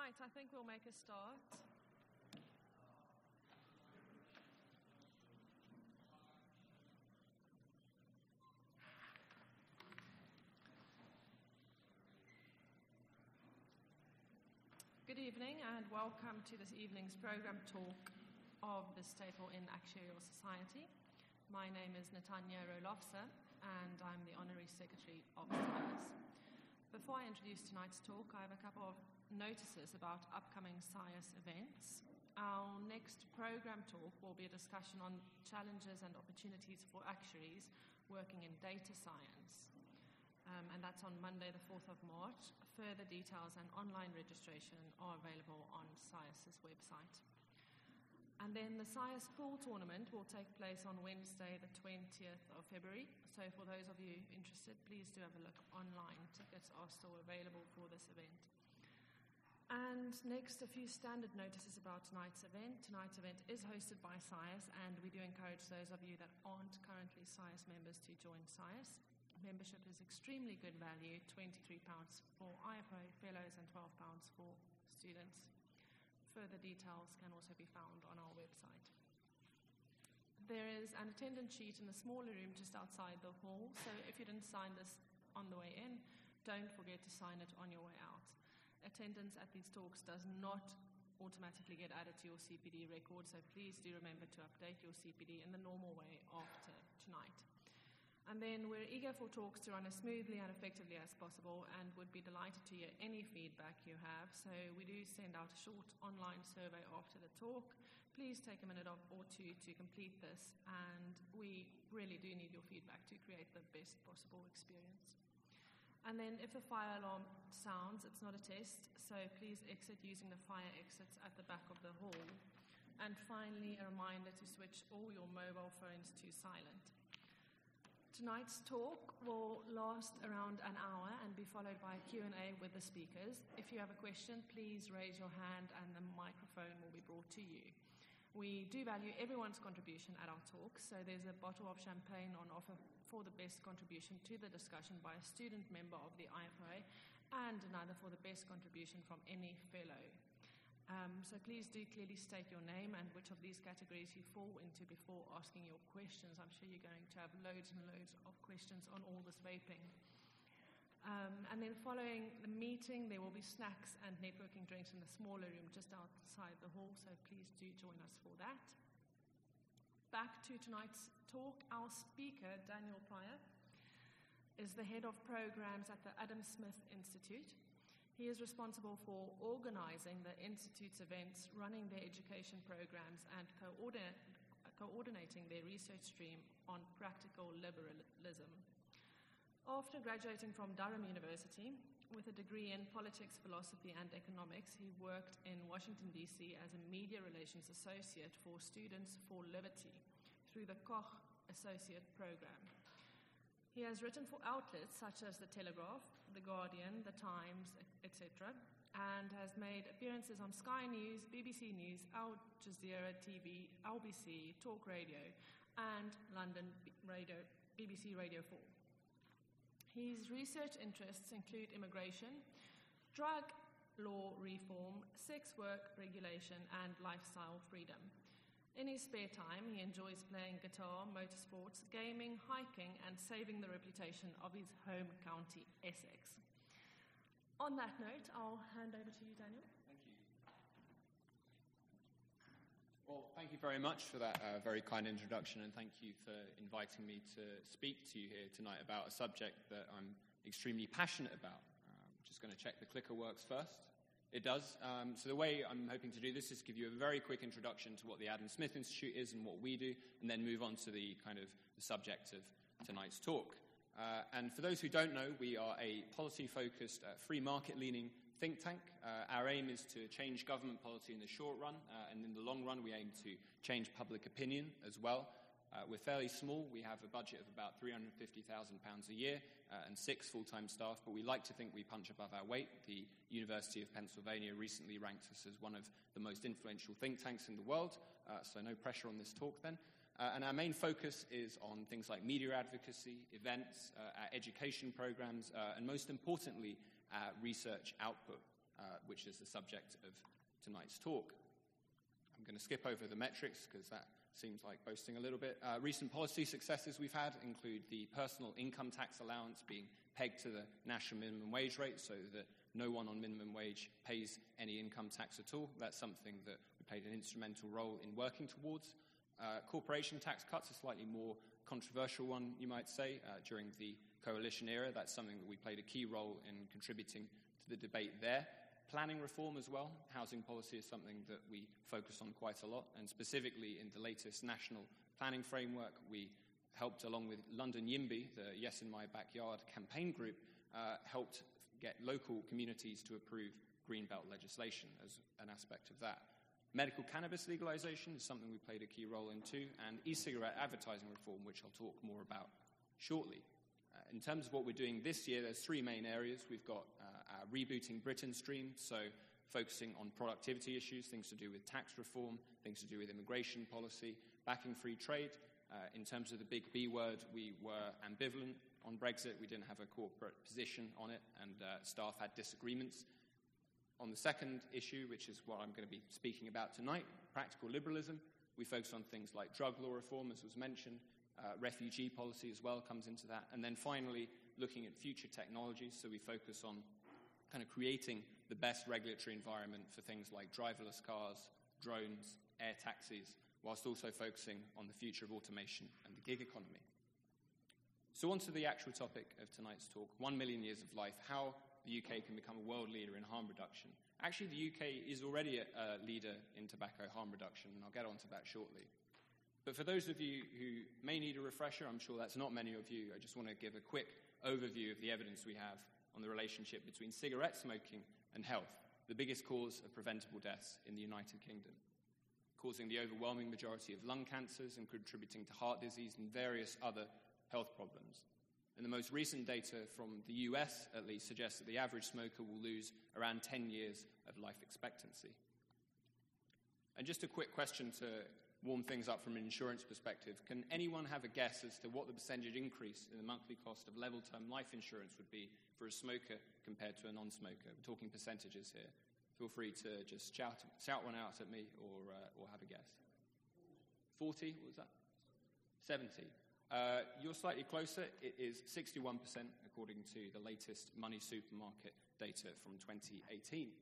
Right, I think we'll make a start. Good evening and welcome to this evening's program talk of the Staple in Actuarial Society. My name is Natanya Rolofsa and I'm the Honorary Secretary of SIAS. Before I introduce tonight's talk, I have a couple of notices about upcoming SIAS events. Our next program talk will be a discussion on challenges and opportunities for actuaries working in data science. And that's on Monday the 4th of March. Further details and online registration are available on SIAS's website. And then the SIAS Pool Tournament will take place on Wednesday the 20th of February. So for those of you interested, please do have a look online. Tickets are still available for this event. And next, a few standard notices about tonight's event. Tonight's event is hosted by SIAS, and we do encourage those of you that aren't currently SIAS members to join SIAS. Membership is extremely good value, £23 for IFO fellows and £12 for students. Further details can also be found on our website. There is an attendance sheet in the smaller room just outside the hall, so if you didn't sign this on the way in, don't forget to sign it on your way out. Attendance at these talks does not automatically get added to your CPD record, so please do remember to update your CPD in the normal way after tonight. And then we're eager for talks to run as smoothly and effectively as possible and would be delighted to hear any feedback you have. So we do send out a short online survey after the talk. Please take a minute or two to complete this, and we really do need your feedback to create the best possible experience. And then if the fire alarm sounds, it's not a test, so please exit using the fire exits at the back of the hall. And finally, a reminder to switch all your mobile phones to silent. Tonight's talk will last around an hour and be followed by a Q&A with the speakers. If you have a question, please raise your hand and the microphone will be brought to you. We do value everyone's contribution at our talks, so there's a bottle of champagne on offer for the best contribution to the discussion by a student member of the IFOA and another for the best contribution from any fellow. So please do clearly state your name and which of these categories you fall into before asking your questions. I'm sure you're going to have loads and loads of questions on all this vaping. And then following the meeting, there will be snacks and networking drinks in the smaller room just outside the hall, so please do join us for that. Back to tonight's talk, our speaker, Daniel Pryor, is the head of programs at the Adam Smith Institute. He is responsible for organizing the Institute's events, running their education programs, and coordinating their research stream on practical liberalism. After graduating from Durham University with a degree in politics, philosophy, and economics, he worked in Washington, D.C. as a media relations associate for Students for Liberty through the Koch Associate Program. He has written for outlets such as The Telegraph, The Guardian, The Times, etc., and has made appearances on Sky News, BBC News, Al Jazeera TV, LBC, Talk Radio, and London BBC Radio 4. His research interests include immigration, drug law reform, sex work regulation, and lifestyle freedom. In his spare time, he enjoys playing guitar, motorsports, gaming, hiking, and saving the reputation of his home county, Essex. On that note, I'll hand over to you, Daniel. Thank you. Well, thank you very much for that very kind introduction, and thank you for inviting me to speak to you here tonight about a subject that I'm extremely passionate about. Just going to check the clicker works first. It does. So the way I'm hoping to do this is give you a very quick introduction to what the Adam Smith Institute is and what we do, and then move on to the subject of tonight's talk. And for those who don't know, we are a policy-focused, free market-leaning think tank. Our aim is to change government policy in the short run, and in the long run, we aim to change public opinion as well. We're fairly small. We have a budget of about £350,000 a year and 6 full-time staff, but we like to think we punch above our weight. The University of Pennsylvania recently ranked us as one of the most influential think tanks in the world, so no pressure on this talk then. And our main focus is on things like media advocacy, events, our education programs, and most importantly, our research output. which is the subject of tonight's talk. I'm going to skip over the metrics because that seems like boasting a little bit. Recent policy successes we've had include the personal income tax allowance being pegged to the national minimum wage rate so that no one on minimum wage pays any income tax at all. That's something that we played an instrumental role in working towards. Corporation tax cuts, a slightly more controversial one, you might say, during the coalition era. That's something that we played a key role in contributing to the debate there. Planning reform as well. Housing policy is something that we focus on quite a lot, and specifically in the latest national planning framework, we helped, along with London YIMBY, the Yes in My Backyard campaign group, helped get local communities to approve Greenbelt legislation as an aspect of that. Medical cannabis legalization is something we played a key role in too, and e-cigarette advertising reform, which I'll talk more about shortly. In terms of what we're doing this year, there's three main areas. We've got our Rebooting Britain stream, so focusing on productivity issues, things to do with tax reform, things to do with immigration policy, backing free trade. In terms of the big B word, we were ambivalent on Brexit. We didn't have a corporate position on it, and staff had disagreements. On the second issue, which is what I'm going to be speaking about tonight, practical liberalism, we focus on things like drug law reform, as was mentioned. Refugee policy as well comes into that. And then finally, looking at future technologies. So we focus on kind of creating the best regulatory environment for things like driverless cars, drones, air taxis, whilst also focusing on the future of automation and the gig economy. So on to the actual topic of tonight's talk, 1 million years of life, how the UK can become a world leader in harm reduction. Actually, the UK is already a leader in tobacco harm reduction, and I'll get onto that shortly. But for those of you who may need a refresher, I'm sure that's not many of you, I just want to give a quick overview of the evidence we have on the relationship between cigarette smoking and health, the biggest cause of preventable deaths in the United Kingdom, causing the overwhelming majority of lung cancers and contributing to heart disease and various other health problems. And the most recent data from the US, at least, suggests that the average smoker will lose around 10 years of life expectancy. And just a quick question to warm things up from an insurance perspective. Can anyone have a guess as to what the percentage increase in the monthly cost of level-term life insurance would be for a smoker compared to a non-smoker? We're talking percentages here. Feel free to just shout one out at me or have a guess. 40? What was that? 70. You're slightly closer. It is 61%, according to the latest Money Supermarket data from 2018.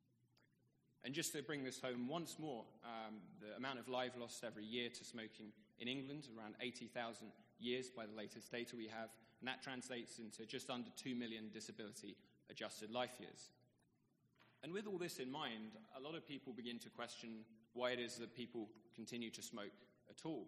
And just to bring this home once more, the amount of life lost every year to smoking in England, around 80,000 years by the latest data we have, and that translates into just under 2 million disability-adjusted life years. And with all this in mind, a lot of people begin to question why it is that people continue to smoke at all.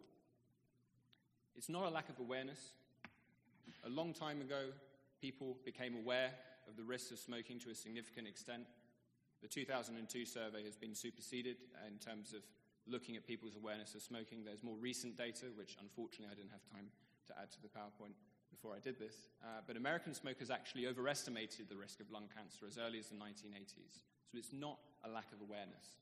It's not a lack of awareness. A long time ago, people became aware of the risks of smoking to a significant extent. The 2002 survey has been superseded in terms of looking at people's awareness of smoking. There's more recent data, which unfortunately I didn't have time to add to the PowerPoint before I did this. But American smokers actually overestimated the risk of lung cancer as early as the 1980s. So it's not a lack of awareness.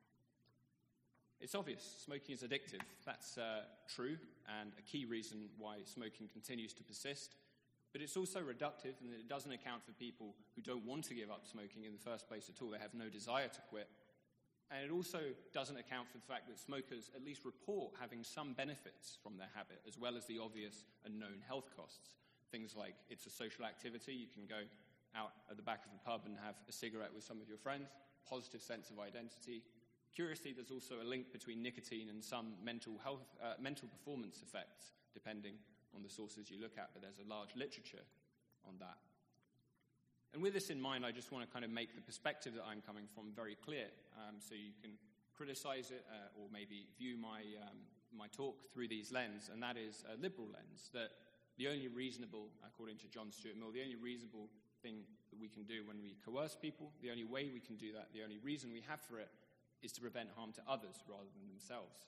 It's obvious, smoking is addictive. That's true, and a key reason why smoking continues to persist. But it's also reductive, and it doesn't account for people who don't want to give up smoking in the first place at all. They have no desire to quit. And it also doesn't account for the fact that smokers at least report having some benefits from their habit, as well as the obvious and known health costs. Things like it's a social activity. You can go out at the back of the pub and have a cigarette with some of your friends. Positive sense of identity. Curiously, there's also a link between nicotine and some mental performance effects, depending on the sources you look at, but there's a large literature on that. And with this in mind, I just want to kind of make the perspective that I'm coming from very clear, so you can criticize it or maybe view my talk through these lens, and that is a liberal lens, that the only reasonable, according to John Stuart Mill, the only reasonable thing that we can do when we coerce people, the only way we can do that, the only reason we have for it, is to prevent harm to others rather than themselves.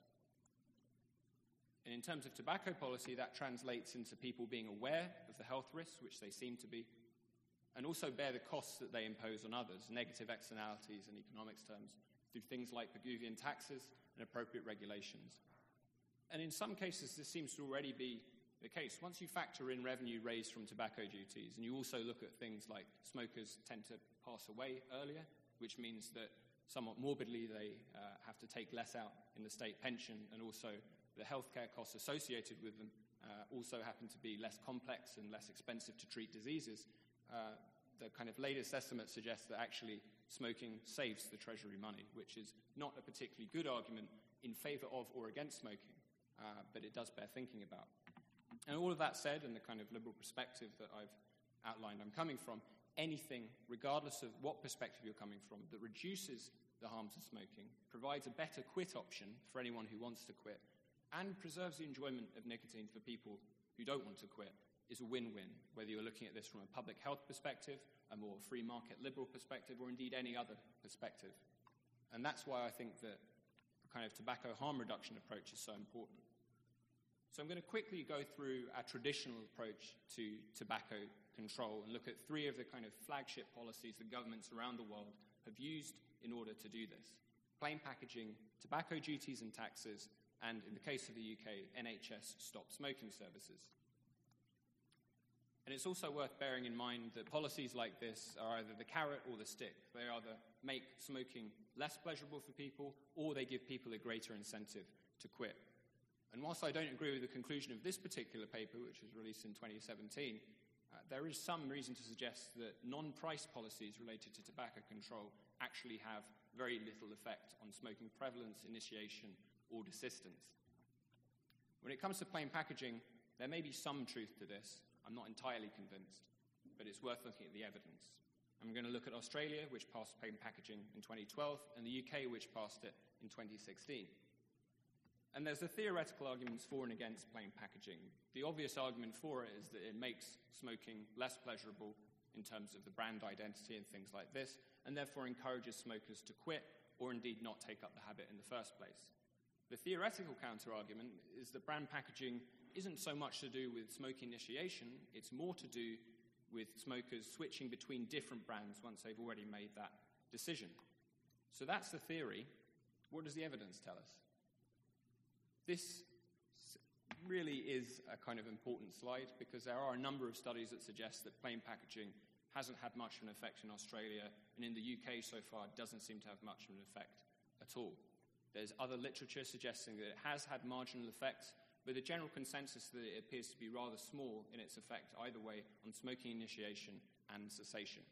And in terms of tobacco policy, that translates into people being aware of the health risks, which they seem to be, and also bear the costs that they impose on others, negative externalities in economics terms, through things like Pigouvian taxes and appropriate regulations. And in some cases, this seems to already be the case. Once you factor in revenue raised from tobacco duties, and you also look at things like smokers tend to pass away earlier, which means that somewhat morbidly they have to take less out in the state pension, and also the healthcare costs associated with them also happen to be less complex and less expensive to treat diseases. The kind of latest estimates suggest that actually smoking saves the Treasury money, which is not a particularly good argument in favor of or against smoking, but it does bear thinking about. And all of that said, and the kind of liberal perspective that I've outlined I'm coming from, anything, regardless of what perspective you're coming from, that reduces the harms of smoking, provides a better quit option for anyone who wants to quit, and preserves the enjoyment of nicotine for people who don't want to quit, is a win-win, whether you're looking at this from a public health perspective, a more free market liberal perspective, or indeed any other perspective. And that's why I think that the kind of tobacco harm reduction approach is so important. So I'm going to quickly go through our traditional approach to tobacco control and look at three of the kind of flagship policies that governments around the world have used in order to do this: plain packaging, tobacco duties and taxes, and in the case of the UK, NHS stop smoking services. And it's also worth bearing in mind that policies like this are either the carrot or the stick. They either make smoking less pleasurable for people, or they give people a greater incentive to quit. And whilst I don't agree with the conclusion of this particular paper, which was released in 2017, there is some reason to suggest that non-price policies related to tobacco control actually have very little effect on smoking prevalence, initiation, or desistance. When it comes to plain packaging, there may be some truth to this. I'm not entirely convinced, but it's worth looking at the evidence. I'm going to look at Australia, which passed plain packaging in 2012, and the UK, which passed it in 2016. And there's the theoretical arguments for and against plain packaging. The obvious argument for it is that it makes smoking less pleasurable in terms of the brand identity and things like this, and therefore encourages smokers to quit or indeed not take up the habit in the first place. The theoretical counter-argument is that brand packaging isn't so much to do with smoking initiation, it's more to do with smokers switching between different brands once they've already made that decision. So that's the theory. What does the evidence tell us? This really is a kind of important slide because there are a number of studies that suggest that plain packaging hasn't had much of an effect in Australia, and in the UK so far it doesn't seem to have much of an effect at all. There's other literature suggesting that it has had marginal effects, but the general consensus is that it appears to be rather small in its effect either way on smoking initiation and cessation.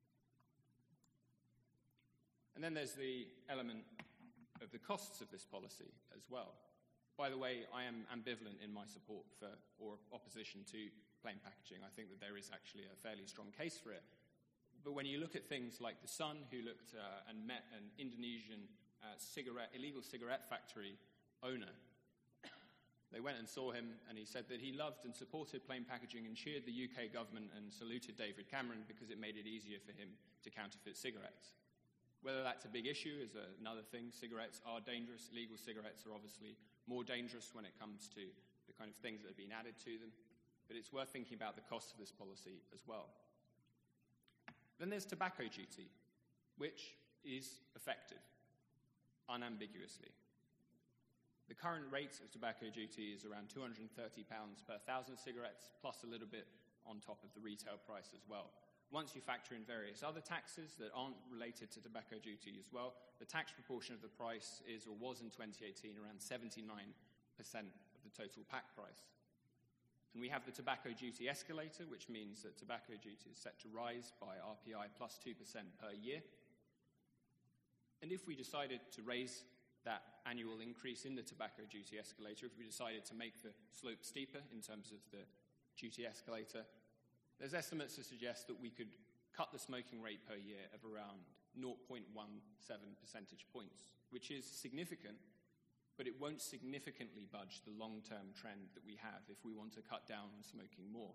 And then there's the element of the costs of this policy as well. By the way, I am ambivalent in my support for or opposition to plain packaging. I think that there is actually a fairly strong case for it. But when you look at things like The Sun, who looked and met an Indonesian illegal cigarette factory owner, they went and saw him, and he said that he loved and supported plain packaging and cheered the UK government and saluted David Cameron because it made it easier for him to counterfeit cigarettes. Whether that's a big issue is another thing. Cigarettes are dangerous. Legal cigarettes are obviously more dangerous when it comes to the kind of things that have been added to them. But it's worth thinking about the cost of this policy as well. Then there's tobacco duty, which is effective, unambiguously. The current rate of tobacco duty is around £230 per 1,000 cigarettes, plus a little bit on top of the retail price as well. Once you factor in various other taxes that aren't related to tobacco duty as well, the tax proportion of the price is, or was in 2018, around 79% of the total pack price. And we have the tobacco duty escalator, which means that tobacco duty is set to rise by RPI plus 2% per year. And if we decided to raise that annual increase in the tobacco duty escalator, if we decided to make the slope steeper in terms of the duty escalator, there's estimates to suggest that we could cut the smoking rate per year of around 0.17 percentage points, which is significant, but it won't significantly budge the long-term trend that we have if we want to cut down on smoking more.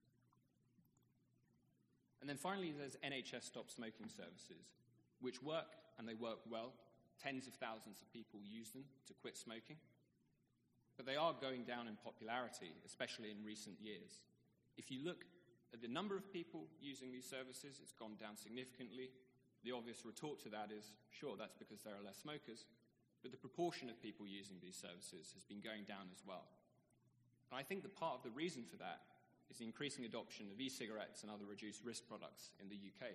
And then finally, there's NHS stop smoking services, which work, and they work well. Tens of thousands of people use them to quit smoking. But they are going down in popularity, especially in recent years. If you look at the number of people using these services, it's gone down significantly. The obvious retort to that is, sure, that's because there are less smokers, but the proportion of people using these services has been going down as well. And I think that part of the reason for that is the increasing adoption of e-cigarettes and other reduced risk products in the UK.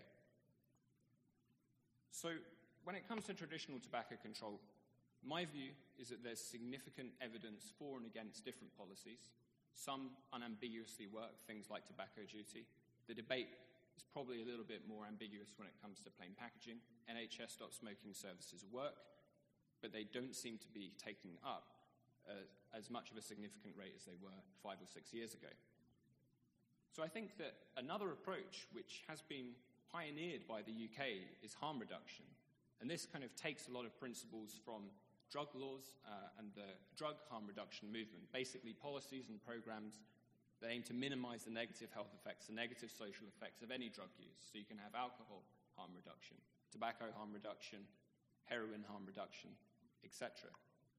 So when it comes to traditional tobacco control, my view is that there's significant evidence for and against different policies. Some unambiguously work, things like tobacco duty. The debate is probably a little bit more ambiguous when it comes to plain packaging. NHS stop smoking services work, but they don't seem to be taking up as much of a significant rate as they were 5 or 6 years ago. So I think that another approach which has been pioneered by the UK is harm reduction. And this kind of takes a lot of principles from drug laws and the drug harm reduction movement, basically policies and programs that aim to minimize the negative health effects, the negative social effects of any drug use. So you can have alcohol harm reduction, tobacco harm reduction, heroin harm reduction, etc.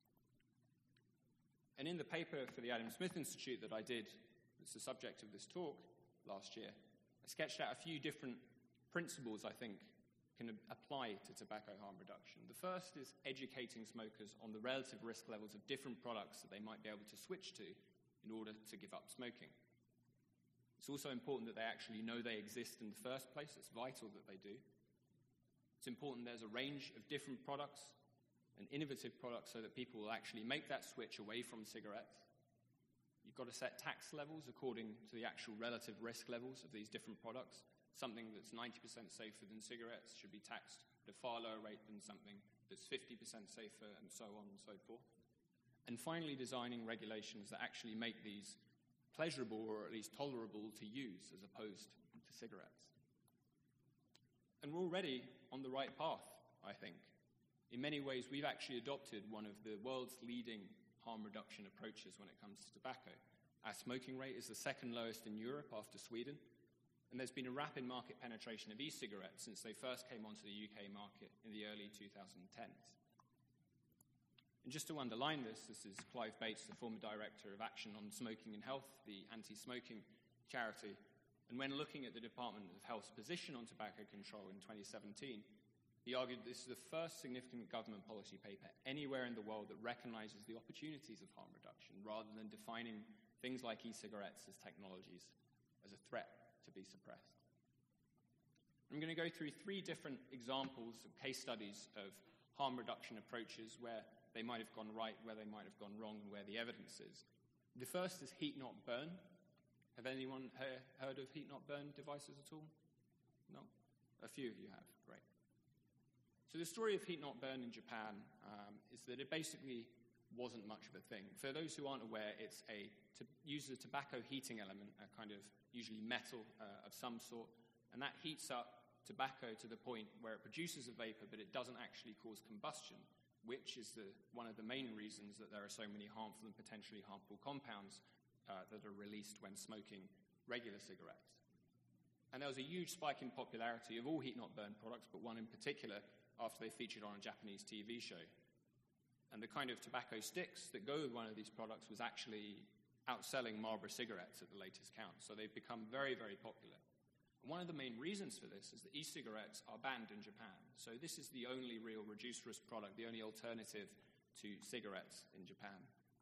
And in the paper for the Adam Smith Institute that I did, that's the subject of this talk last year, I sketched out a few different principles I think can apply to tobacco harm reduction. The first is educating smokers on the relative risk levels of different products that they might be able to switch to in order to give up smoking. It's also important that they actually know they exist in the first place. It's vital that they do. It's important there's a range of different products and innovative products so that people will actually make that switch away from cigarettes. You've got to set tax levels according to the actual relative risk levels of these different products. Something that's 90% safer than cigarettes should be taxed at a far lower rate than something that's 50% safer, and so on and so forth. And finally, designing regulations that actually make these pleasurable or at least tolerable to use as opposed to cigarettes. And we're already on the right path, I think. In many ways, we've actually adopted one of the world's leading harm reduction approaches when it comes to tobacco. Our smoking rate is the second lowest in Europe after Sweden. And there's been a rapid market penetration of e-cigarettes since they first came onto the UK market in the early 2010s. And just to underline this is Clive Bates, the former director of Action on Smoking and Health, the anti-smoking charity. And when looking at the Department of Health's position on tobacco control in 2017, he argued this is the first significant government policy paper anywhere in the world that recognizes the opportunities of harm reduction rather than defining things like e-cigarettes as technologies as a threat to be suppressed. I'm going to go through 3 different examples of case studies of harm reduction approaches where they might have gone right, where they might have gone wrong, and where the evidence is. The first is heat not burn. Have anyone heard of heat not burn devices at all? No? A few of you have. Great. So the story of heat not burn in Japan is that it basically wasn't much of a thing. For those who aren't aware, it's uses a tobacco heating element, a kind of usually metal of some sort, and that heats up tobacco to the point where it produces a vapor, but it doesn't actually cause combustion, which is one of the main reasons that there are so many harmful and potentially harmful compounds that are released when smoking regular cigarettes. And there was a huge spike in popularity of all heat-not-burn products, but one in particular, after they featured on a Japanese TV show. And the kind of tobacco sticks that go with one of these products was actually outselling Marlboro cigarettes at the latest count. So they've become very, very popular. And one of the main reasons for this is that e-cigarettes are banned in Japan. So this is the only real reduced-risk product, the only alternative to cigarettes in Japan.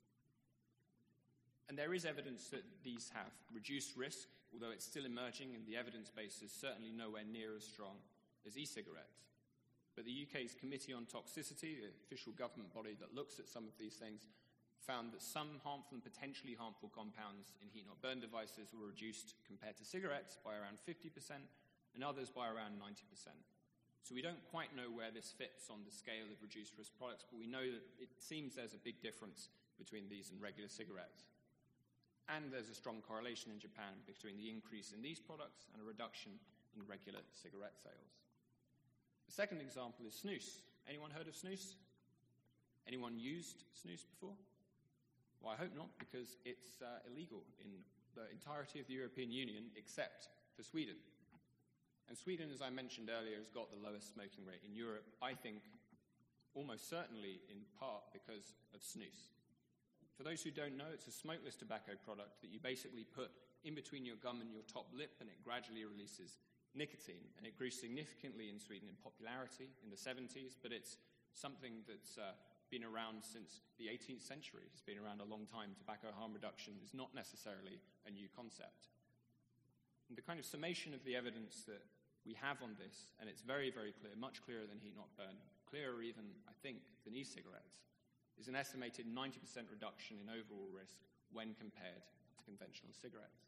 And there is evidence that these have reduced risk, although it's still emerging and the evidence base is certainly nowhere near as strong as e-cigarettes. But the UK's Committee on Toxicity, the official government body that looks at some of these things, found that some harmful and potentially harmful compounds in heat-not-burn devices were reduced compared to cigarettes by around 50% and others by around 90%. So we don't quite know where this fits on the scale of reduced-risk products, but we know that it seems there's a big difference between these and regular cigarettes. And there's a strong correlation in Japan between the increase in these products and a reduction in regular cigarette sales. The second example is snus. Anyone heard of snus? Anyone used snus before? Well, I hope not, because it's illegal in the entirety of the European Union except for Sweden. And Sweden, as I mentioned earlier, has got the lowest smoking rate in Europe, I think almost certainly in part because of snus. For those who don't know, it's a smokeless tobacco product that you basically put in between your gum and your top lip, and it gradually releases nicotine. And it grew significantly in Sweden in popularity in the 70s, but it's something that's been around since the 18th century. It's been around a long time. Tobacco harm reduction is not necessarily a new concept. And the kind of summation of the evidence that we have on this, and it's very, very clear, much clearer than heat-not-burn, clearer even, I think, than e-cigarettes, is an estimated 90% reduction in overall risk when compared to conventional cigarettes.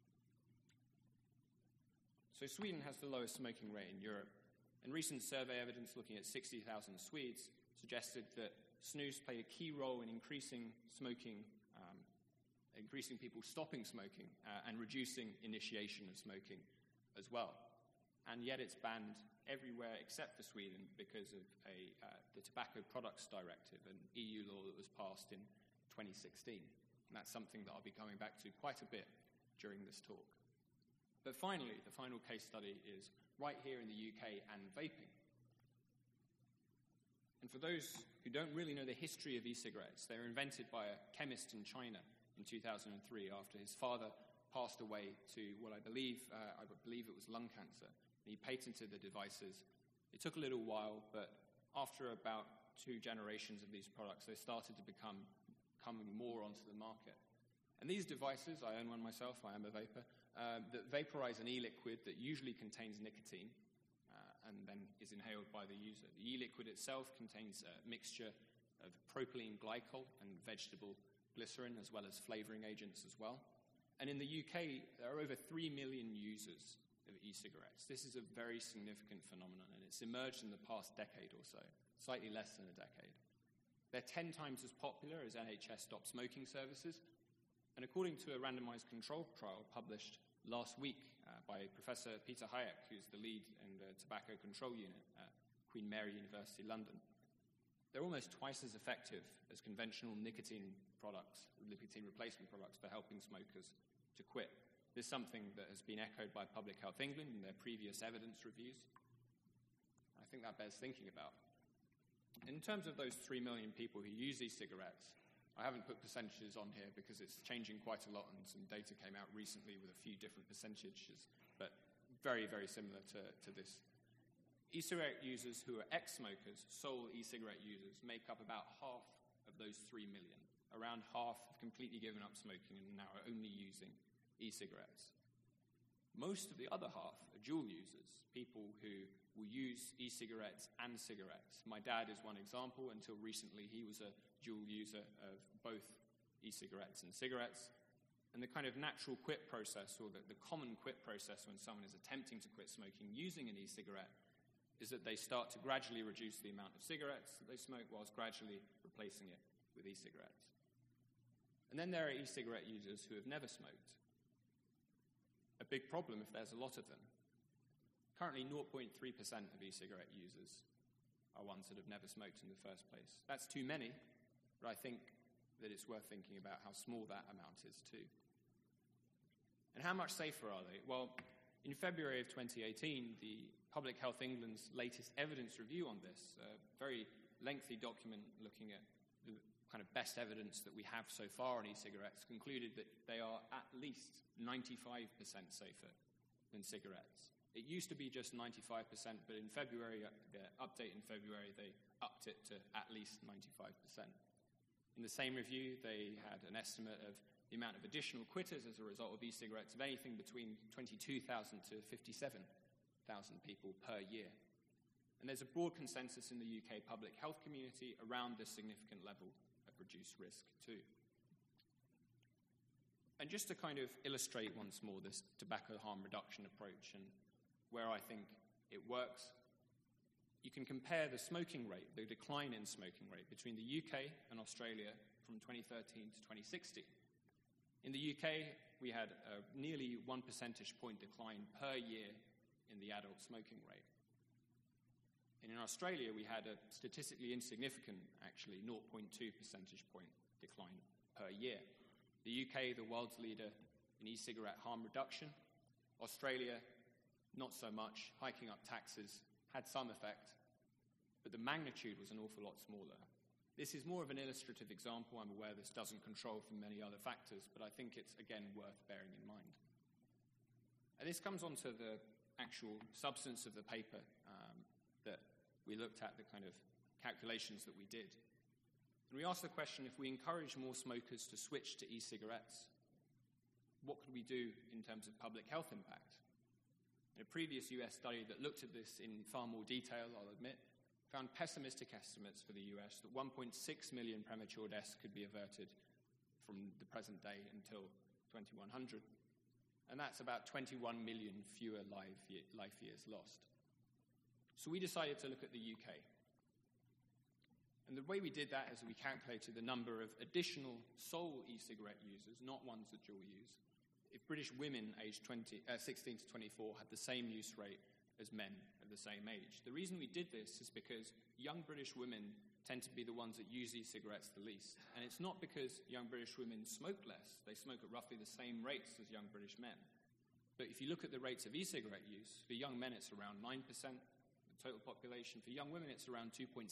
So Sweden has the lowest smoking rate in Europe, and recent survey evidence looking at 60,000 Swedes suggested that snus played a key role in increasing smoking, increasing people stopping smoking and reducing initiation of smoking as well. And yet it's banned everywhere except for Sweden because of the Tobacco Products Directive, an EU law that was passed in 2016. And that's something that I'll be coming back to quite a bit during this talk. But finally, the final case study is right here in the UK and vaping. And for those who don't really know the history of e-cigarettes, they were invented by a chemist in China in 2003 after his father passed away to what I believe it was lung cancer. And he patented the devices. It took a little while, but after about 2 generations of these products, they started to become coming more onto the market. And these devices, I own one myself, I am a vapor, that vaporize an e-liquid that usually contains nicotine and then is inhaled by the user. The e-liquid itself contains a mixture of propylene glycol and vegetable glycerin, as well as flavoring agents as well. And in the UK, there are over 3 million users of e-cigarettes. This is a very significant phenomenon, and it's emerged in the past decade or so, slightly less than a decade. They're 10 times as popular as NHS Stop Smoking services, and according to a randomized control trial published last week by Professor Peter Hayek, who's the lead in the Tobacco Control Unit at Queen Mary University, London, they're almost twice as effective as conventional nicotine products, nicotine replacement products for helping smokers to quit. This is something that has been echoed by Public Health England in their previous evidence reviews. I think that bears thinking about. In terms of those 3 million people who use e-cigarettes, I haven't put percentages on here because it's changing quite a lot, and some data came out recently with a few different percentages, but very, very similar to this. E-cigarette users who are ex-smokers, sole e-cigarette users, make up about half of those 3 million. Around half have completely given up smoking and now are only using e-cigarettes. Most of the other half are dual users, people who will use e-cigarettes and cigarettes. My dad is one example. Until recently, he was a dual user of both e-cigarettes and cigarettes. And the kind of natural quit process, or the common quit process when someone is attempting to quit smoking using an e-cigarette, is that they start to gradually reduce the amount of cigarettes that they smoke whilst gradually replacing it with e-cigarettes. And then there are e-cigarette users who have never smoked. A big problem if there's a lot of them. Currently, 0.3% of e-cigarette users are ones that have never smoked in the first place. That's too many, but I think that it's worth thinking about how small that amount is too. And how much safer are they? Well, in February of 2018, the Public Health England's latest evidence review on this, a very lengthy document looking at the kind of best evidence that we have so far on e-cigarettes, concluded that they are at least 95% safer than cigarettes. It used to be just 95%, but in February, the update in February, they upped it to at least 95%. In the same review, they had an estimate of the amount of additional quitters as a result of e-cigarettes of anything between 22,000 to 57,000 people per year. And there's a broad consensus in the UK public health community around this significant level of reduced risk too. And just to kind of illustrate once more this tobacco harm reduction approach and where I think it works, you can compare the smoking rate, the decline in smoking rate between the UK and Australia from 2013 to 2016. In the UK, we had a nearly 1 percentage point decline per year in the adult smoking rate. And in Australia, we had a statistically insignificant, actually, 0.2 percentage point decline per year. The UK, the world's leader in e-cigarette harm reduction. Australia, not so much. Hiking up taxes had some effect, but the magnitude was an awful lot smaller. This is more of an illustrative example. I'm aware this doesn't control for many other factors, but I think it's, again, worth bearing in mind. And this comes on to the actual substance of the paper that we looked at, the kind of calculations that we did. And we asked the question, if we encourage more smokers to switch to e-cigarettes, what could we do in terms of public health impact? A previous US study that looked at this in far more detail, I'll admit, found pessimistic estimates for the US that 1.6 million premature deaths could be averted from the present day until 2100. And that's about 21 million fewer life years lost. So we decided to look at the UK. And the way we did that is we calculated the number of additional sole e-cigarette users, not ones that dual use, if British women aged 16 to 24 had the same use rate as men of the same age. The reason we did this is because young British women tend to be the ones that use e-cigarettes the least. And it's not because young British women smoke less. They smoke at roughly the same rates as young British men. But if you look at the rates of e-cigarette use, for young men it's around 9% of the total population. For young women it's around 2.6%.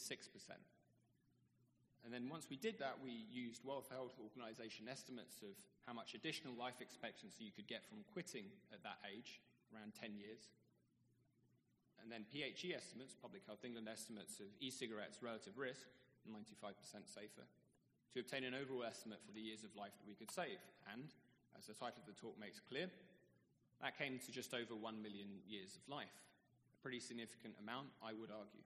And then once we did that, we used World Health Organization estimates of how much additional life expectancy you could get from quitting at that age, around 10 years. And then PHE estimates, Public Health England estimates of e-cigarettes' relative risk, 95% safer, to obtain an overall estimate for the years of life that we could save. And, as the title of the talk makes clear, that came to just over 1 million years of life. A pretty significant amount, I would argue.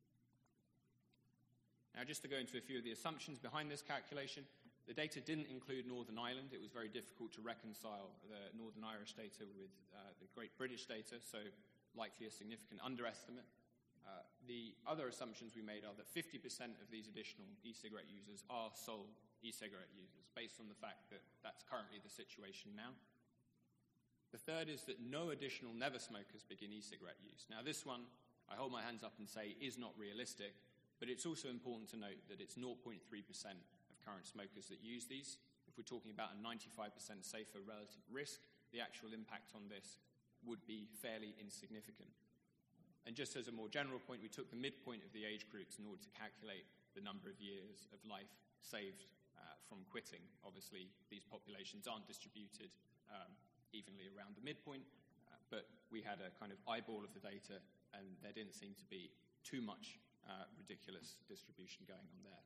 Now, just to go into a few of the assumptions behind this calculation, the data didn't include Northern Ireland. It was very difficult to reconcile the Northern Irish data with the Great British data, so likely a significant underestimate. The other assumptions we made are that 50% of these additional e-cigarette users are sole e-cigarette users, based on the fact that that's currently the situation now. The third is that no additional never smokers begin e-cigarette use. Now, this one, I hold my hands up and say, is not realistic. But it's also important to note that it's 0.3% of current smokers that use these. If we're talking about a 95% safer relative risk, the actual impact on this would be fairly insignificant. And just as a more general point, we took the midpoint of the age groups in order to calculate the number of years of life saved from quitting. Obviously, these populations aren't distributed evenly around the midpoint, but we had a kind of eyeball of the data, and there didn't seem to be too much ridiculous distribution going on there.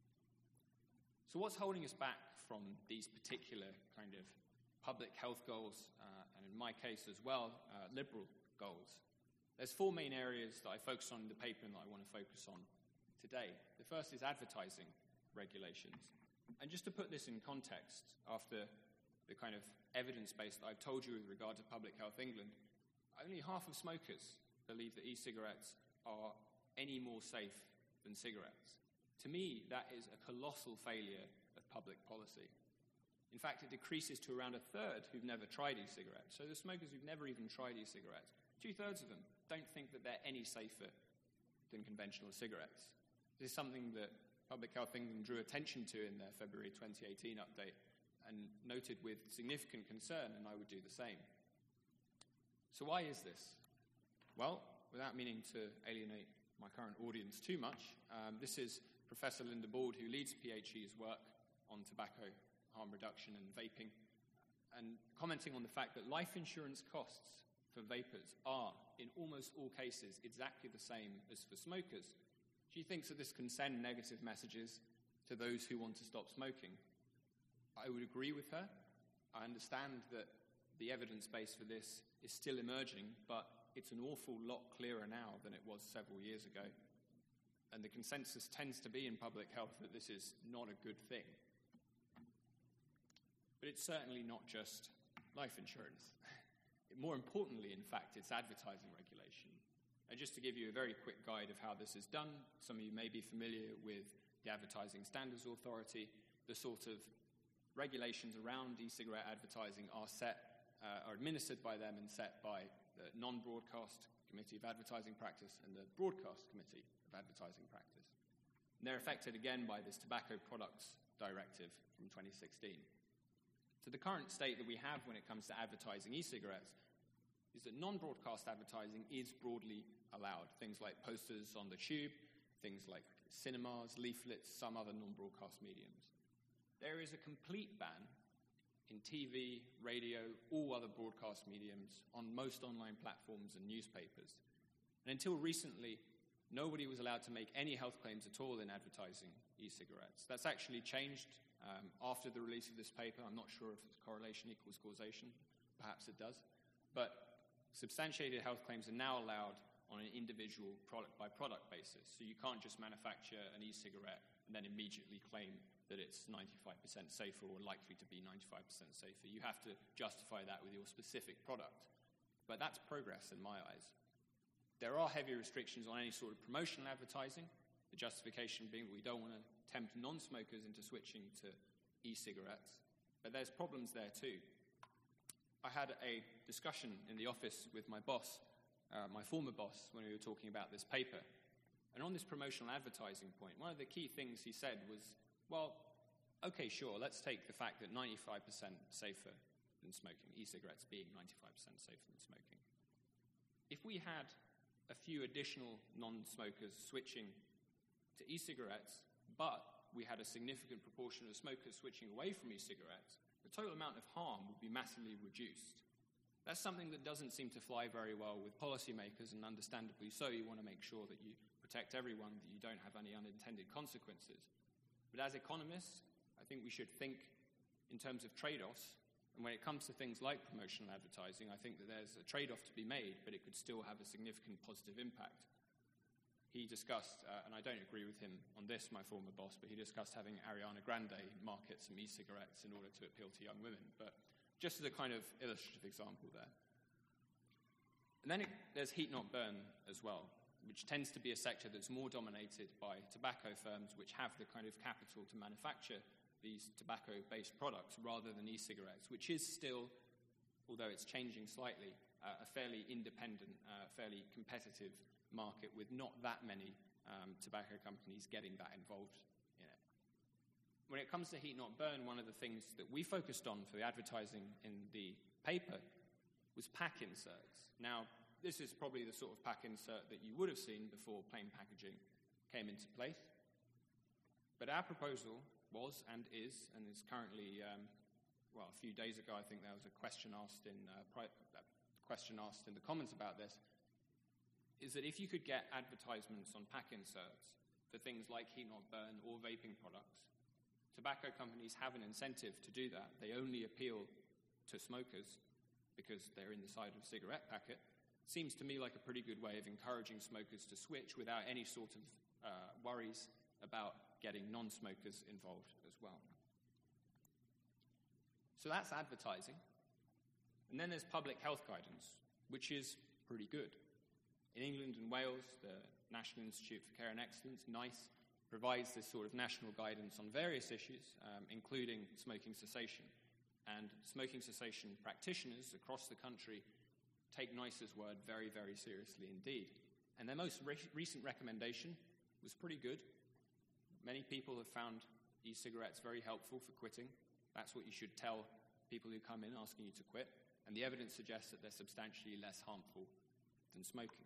So what's holding us back from these particular kind of public health goals, and in my case as well, liberal goals? There's four main areas that I focus on in the paper and that I want to focus on today. The first is advertising regulations. And just to put this in context, after the kind of evidence base that I've told you with regard to Public Health England, only half of smokers believe that e-cigarettes are any more safe than cigarettes. To me, that is a colossal failure of public policy. In fact, it decreases to around a third who've never tried e-cigarettes. So the smokers who've never even tried e-cigarettes, 2/3 of them don't think that they're any safer than conventional cigarettes. This is something that Public Health England drew attention to in their February 2018 update and noted with significant concern, and I would do the same. So why is this? Well, without meaning to alienate my current audience too much, this is Professor Linda Bald, who leads PHE's work on tobacco harm reduction and vaping, and commenting on the fact that life insurance costs for vapers are, in almost all cases, exactly the same as for smokers. She thinks that this can send negative messages to those who want to stop smoking. I would agree with her. I understand that the evidence base for this is still emerging, but it's an awful lot clearer now than it was several years ago. And the consensus tends to be in public health that this is not a good thing. But it's certainly not just life insurance. More importantly, in fact, it's advertising regulation. And just to give you a very quick guide of how this is done, some of you may be familiar with the Advertising Standards Authority. The sort of regulations around e-cigarette advertising are administered by them and set by the Non-Broadcast Committee of Advertising Practice and the Broadcast Committee of Advertising Practice. And they're affected again by this Tobacco Products Directive from 2016. So the current state that we have when it comes to advertising e-cigarettes is that non-broadcast advertising is broadly allowed. Things like posters on the tube, things like cinemas, leaflets, some other non-broadcast mediums. There is a complete ban in TV, radio, all other broadcast mediums, on most online platforms and newspapers. And until recently, nobody was allowed to make any health claims at all in advertising e-cigarettes. That's actually changed after the release of this paper. I'm not sure if correlation equals causation. Perhaps it does. But substantiated health claims are now allowed on an individual product-by-product basis. So you can't just manufacture an e-cigarette and then immediately claim that it's 95% safer or likely to be 95% safer. You have to justify that with your specific product. But that's progress in my eyes. There are heavy restrictions on any sort of promotional advertising, the justification being that we don't want to tempt non-smokers into switching to e-cigarettes. But there's problems there too. I had a discussion in the office with my boss, my former boss, when we were talking about this paper. And on this promotional advertising point, one of the key things he said was, well, okay, sure, let's take the fact that 95% safer than smoking, e-cigarettes being 95% safer than smoking. If we had a few additional non-smokers switching to e-cigarettes, but we had a significant proportion of smokers switching away from e-cigarettes, the total amount of harm would be massively reduced. That's something that doesn't seem to fly very well with policymakers, and understandably so. You want to make sure that you protect everyone, that you don't have any unintended consequences. But as economists, I think we should think in terms of trade-offs. And when it comes to things like promotional advertising, I think that there's a trade-off to be made, but it could still have a significant positive impact. He discussed, and I don't agree with him on this, my former boss, but he discussed having Ariana Grande market some e-cigarettes in order to appeal to young women. But just as a kind of illustrative example there. And then there's heat not burn as well, which tends to be a sector that's more dominated by tobacco firms which have the kind of capital to manufacture these tobacco-based products rather than e-cigarettes, which is still, although it's changing slightly, a fairly independent, fairly competitive market with not that many tobacco companies getting that involved in it. When it comes to heat not burn, one of the things that we focused on for the advertising in the paper was pack inserts. Now, this is probably the sort of pack insert that you would have seen before plain packaging came into place. But our proposal was and is currently, a few days ago, I think there was a question asked in the comments about this, is that if you could get advertisements on pack inserts for things like heat not burn or vaping products, tobacco companies have an incentive to do that. They only appeal to smokers because they're in the side of a cigarette packet. Seems to me like a pretty good way of encouraging smokers to switch without any sort of worries about getting non-smokers involved as well. So that's advertising. And then there's public health guidance, which is pretty good. In England and Wales, the National Institute for Care and Excellence, NICE, provides this sort of national guidance on various issues, including smoking cessation. And smoking cessation practitioners across the country take NICE's word very, very seriously indeed. And their most recent recommendation was pretty good. Many people have found e-cigarettes very helpful for quitting. That's what you should tell people who come in asking you to quit. And the evidence suggests that they're substantially less harmful than smoking.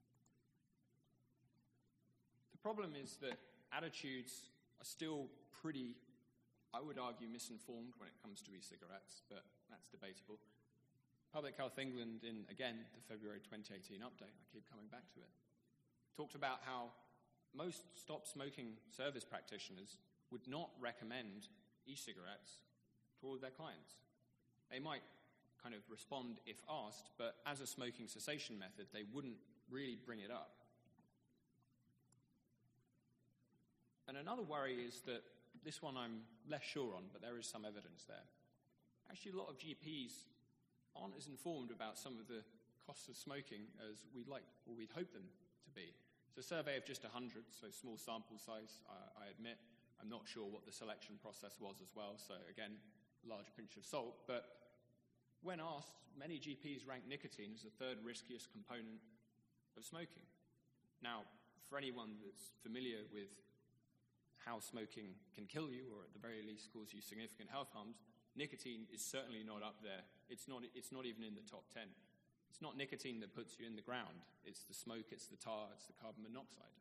The problem is that attitudes are still pretty, I would argue, misinformed when it comes to e-cigarettes, but that's debatable. Public Health England, in, again, the February 2018 update, I keep coming back to it, talked about how most stop-smoking service practitioners would not recommend e-cigarettes to all of their clients. They might kind of respond if asked, but as a smoking cessation method, they wouldn't really bring it up. And another worry is that, this one I'm less sure on, but there is some evidence there. Actually, a lot of GPs aren't as informed about some of the costs of smoking as we'd like, or we'd hope them to be. It's a survey of just 100, so small sample size, I admit. I'm not sure what the selection process was as well, so again, large pinch of salt. But when asked, many GPs rank nicotine as the third riskiest component of smoking. Now, for anyone that's familiar with how smoking can kill you, or at the very least cause you significant health harms, nicotine is certainly not up there. It's not even in the top 10. It's not nicotine that puts you in the ground. It's the smoke, it's the tar, it's the carbon monoxide.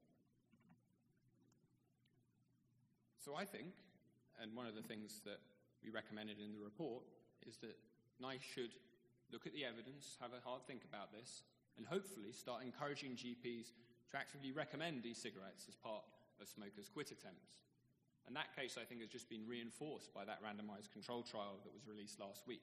So I think, and one of the things that we recommended in the report, is that NICE should look at the evidence, have a hard think about this, and hopefully start encouraging GPs to actively recommend e-cigarettes as part of smokers' quit attempts. And that case, I think, has just been reinforced by that randomized control trial that was released last week.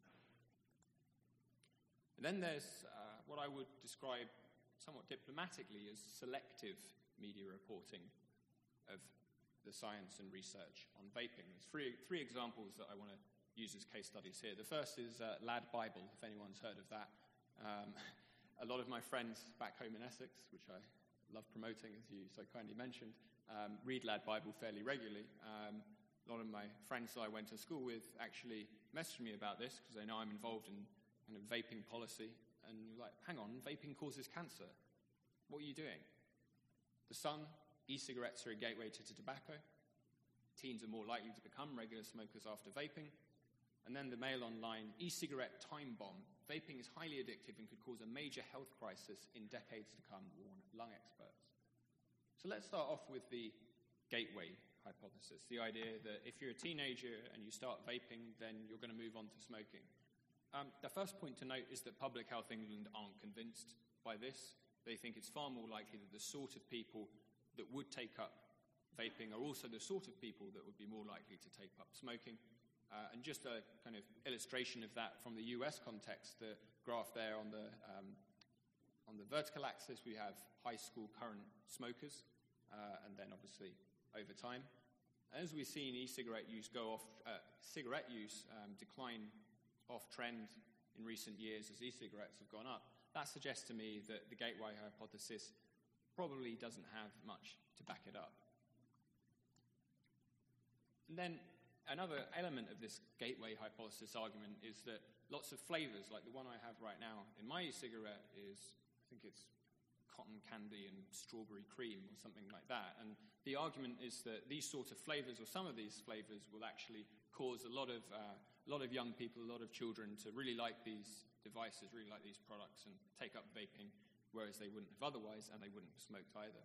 And then there's what I would describe somewhat diplomatically as selective media reporting of the science and research on vaping. There's three examples that I want to use as case studies here. The first is Lad Bible, if anyone's heard of that. A lot of my friends back home in Essex, which I love promoting, as you so kindly mentioned, read Lad Bible fairly regularly. A lot of my friends that I went to school with actually messaged me about this because they know I'm involved in kind of vaping policy. And you're like, hang on, vaping causes cancer. What are you doing? The Sun, e-cigarettes are a gateway to tobacco. Teens are more likely to become regular smokers after vaping. And then the Mail Online, e-cigarette time bomb. Vaping is highly addictive and could cause a major health crisis in decades to come, warn lung experts. So let's start off with the gateway hypothesis, the idea that if you're a teenager and you start vaping, then you're going to move on to smoking. The first point to note is that Public Health England aren't convinced by this. They think it's far more likely that the sort of people that would take up vaping are also the sort of people that would be more likely to take up smoking. And just a kind of illustration of that from the US context, the graph there on the vertical axis, we have high school current smokers, and then obviously over time. As we've seen e-cigarette use decline off trend in recent years as e-cigarettes have gone up, that suggests to me that the gateway hypothesis probably doesn't have much to back it up. And then another element of this gateway hypothesis argument is that lots of flavors, like the one I have right now in my e-cigarette is, I think it's cotton candy and strawberry cream or something like that. And the argument is that these sort of flavors, or some of these flavors, will actually cause a lot of young people, a lot of children to really like these devices, really like these products and take up vaping, whereas they wouldn't have otherwise, and they wouldn't have smoked either.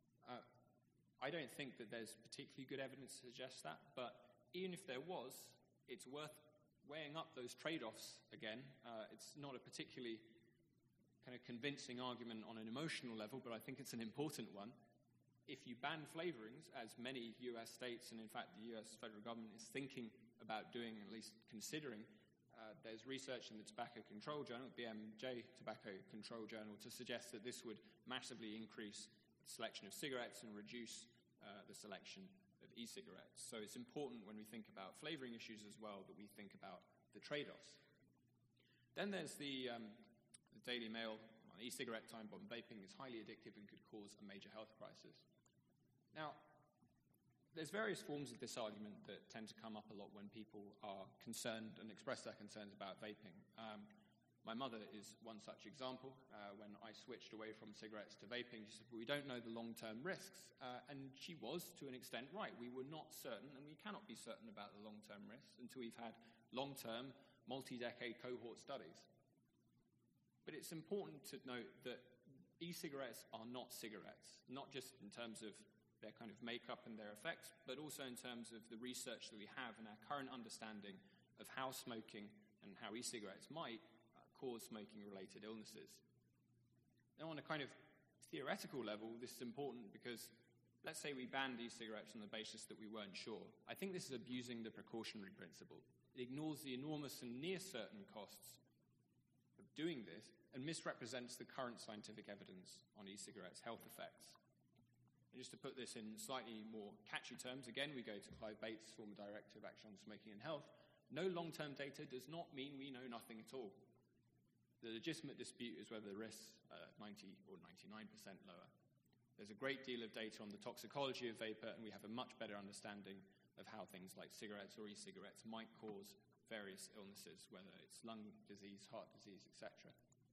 I don't think that there's particularly good evidence to suggest that, but even if there was, it's worth weighing up those trade-offs again. It's not a particularly kind of convincing argument on an emotional level, but I think it's an important one. If you ban flavorings, as many US states, and in fact the US federal government is thinking about doing, at least considering, there's research in the Tobacco Control Journal, BMJ Tobacco Control Journal, to suggest that this would massively increase the selection of cigarettes and reduce the selection of e-cigarettes. So it's important when we think about flavoring issues as well that we think about the trade-offs. Then there's the Daily Mail, e-cigarette time bomb. Vaping is highly addictive and could cause a major health crisis. Now, there's various forms of this argument that tend to come up a lot when people are concerned and express their concerns about vaping. My mother is one such example. When I switched away from cigarettes to vaping, she said, well, we don't know the long-term risks. And she was, to an extent, right. We were not certain, and we cannot be certain about the long-term risks until we've had long-term, multi-decade cohort studies. But it's important to note that e-cigarettes are not cigarettes, not just in terms of their kind of makeup and their effects, but also in terms of the research that we have and our current understanding of how smoking and how e-cigarettes might cause smoking-related illnesses. Now, on a kind of theoretical level, this is important because let's say we banned e-cigarettes on the basis that we weren't sure. I think this is abusing the precautionary principle. It ignores the enormous and near-certain costs of doing this and misrepresents the current scientific evidence on e-cigarettes' health effects. And just to put this in slightly more catchy terms, again, we go to Clive Bates, former Director of Action on Smoking and Health. No long-term data does not mean we know nothing at all. The legitimate dispute is whether the risks are 90 or 99% lower. There's a great deal of data on the toxicology of vapor, and we have a much better understanding of how things like cigarettes or e-cigarettes might cause various illnesses, whether it's lung disease, heart disease, etc.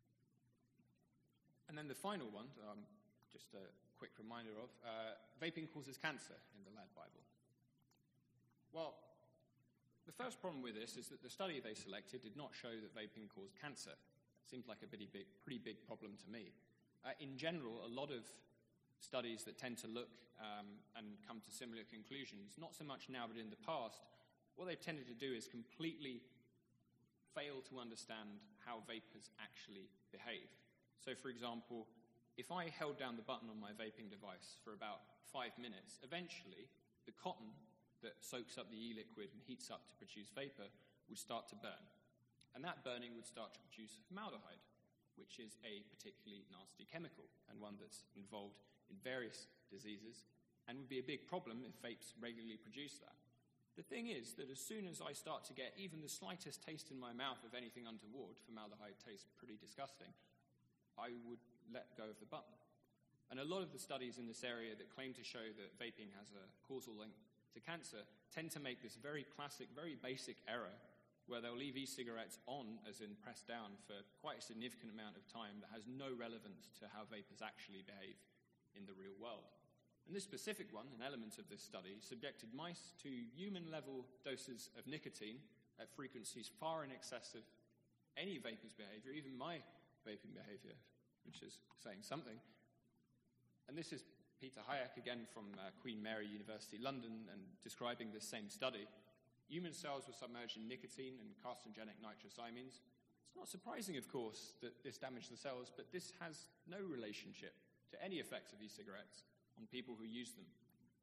And then the final one, just a quick reminder of, vaping causes cancer in the Lad Bible. Well, the first problem with this is that the study they selected did not show that vaping caused cancer. Seems like a pretty big problem to me. In general, a lot of studies that tend to look and come to similar conclusions, not so much now but in the past, what they've tended to do is completely fail to understand how vapors actually behave. So, for example, if I held down the button on my vaping device for about 5 minutes, eventually the cotton that soaks up the e-liquid and heats up to produce vapor would start to burn. And that burning would start to produce formaldehyde, which is a particularly nasty chemical and one that's involved in various diseases and would be a big problem if vapes regularly produce that. The thing is that as soon as I start to get even the slightest taste in my mouth of anything untoward, formaldehyde tastes pretty disgusting, I would let go of the button. And a lot of the studies in this area that claim to show that vaping has a causal link to cancer tend to make this very classic, very basic error where they'll leave e-cigarettes on, as in pressed down, for quite a significant amount of time that has no relevance to how vapors actually behave in the real world. And this specific one, an element of this study, subjected mice to human-level doses of nicotine at frequencies far in excess of any vapor's behavior, even my vaping behavior, which is saying something. And this is Peter Hayek, again from Queen Mary University, London, and describing this same study. Human cells were submerged in nicotine and carcinogenic nitrosamines. It's not surprising, of course, that this damaged the cells, but this has no relationship to any effects of e-cigarettes on people who use them.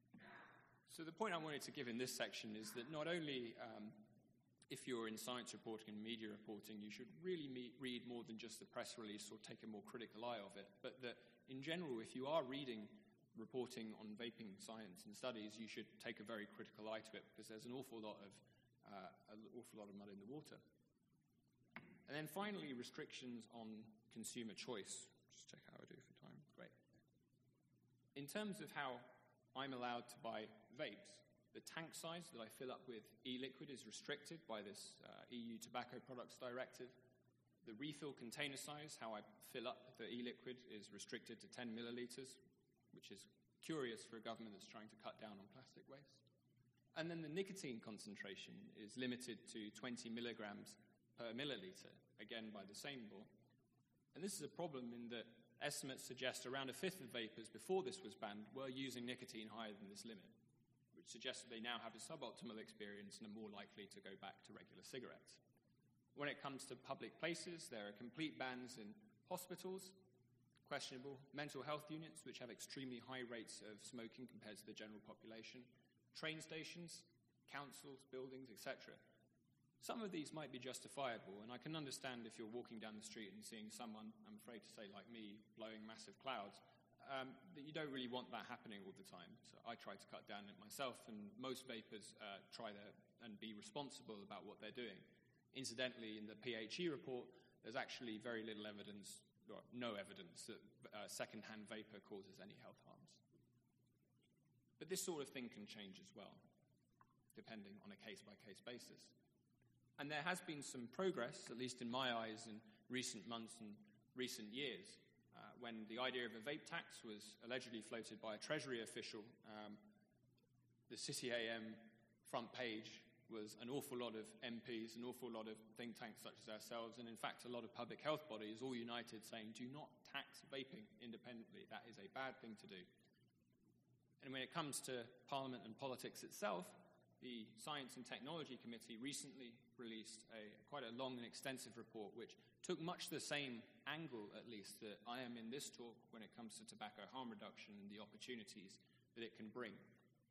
So the point I wanted to give in this section is that not only if you're in science reporting and media reporting, you should really read more than just the press release or take a more critical eye of it, but that in general, if you are reading reporting on vaping science and studies, you should take a very critical eye to it because there's an awful lot of mud in the water. And then finally, restrictions on consumer choice. Just check how I do for time. Great. In terms of how I'm allowed to buy vapes, the tank size that I fill up with e-liquid is restricted by this EU Tobacco Products Directive. The refill container size, how I fill up the e-liquid, is restricted to 10 millilitres, which is curious for a government that's trying to cut down on plastic waste. And then the nicotine concentration is limited to 20 milligrams per milliliter, again by the same law. And this is a problem in that estimates suggest around a fifth of vapers before this was banned were using nicotine higher than this limit, which suggests that they now have a suboptimal experience and are more likely to go back to regular cigarettes. When it comes to public places, there are complete bans in hospitals, questionable mental health units, which have extremely high rates of smoking compared to the general population, train stations, councils, buildings, etc. Some of these might be justifiable, and I can understand if you're walking down the street and seeing someone, I'm afraid to say like me, blowing massive clouds, that you don't really want that happening all the time. So I try to cut down on it myself, and most vapers try and be responsible about what they're doing. Incidentally, in the PHE report, there's actually very little evidence, or no evidence, that second-hand vapor causes any health harms. But this sort of thing can change as well, depending on a case-by-case basis. And there has been some progress, at least in my eyes, in recent months and recent years. When the idea of a vape tax was allegedly floated by a Treasury official, the City AM front page was an awful lot of MPs, an awful lot of think tanks such as ourselves, and in fact a lot of public health bodies all united saying, do not tax vaping independently. That is a bad thing to do. And when it comes to Parliament and politics itself, the Science and Technology Committee recently released quite a long and extensive report which took much the same angle, at least, that I am in this talk when it comes to tobacco harm reduction and the opportunities that it can bring.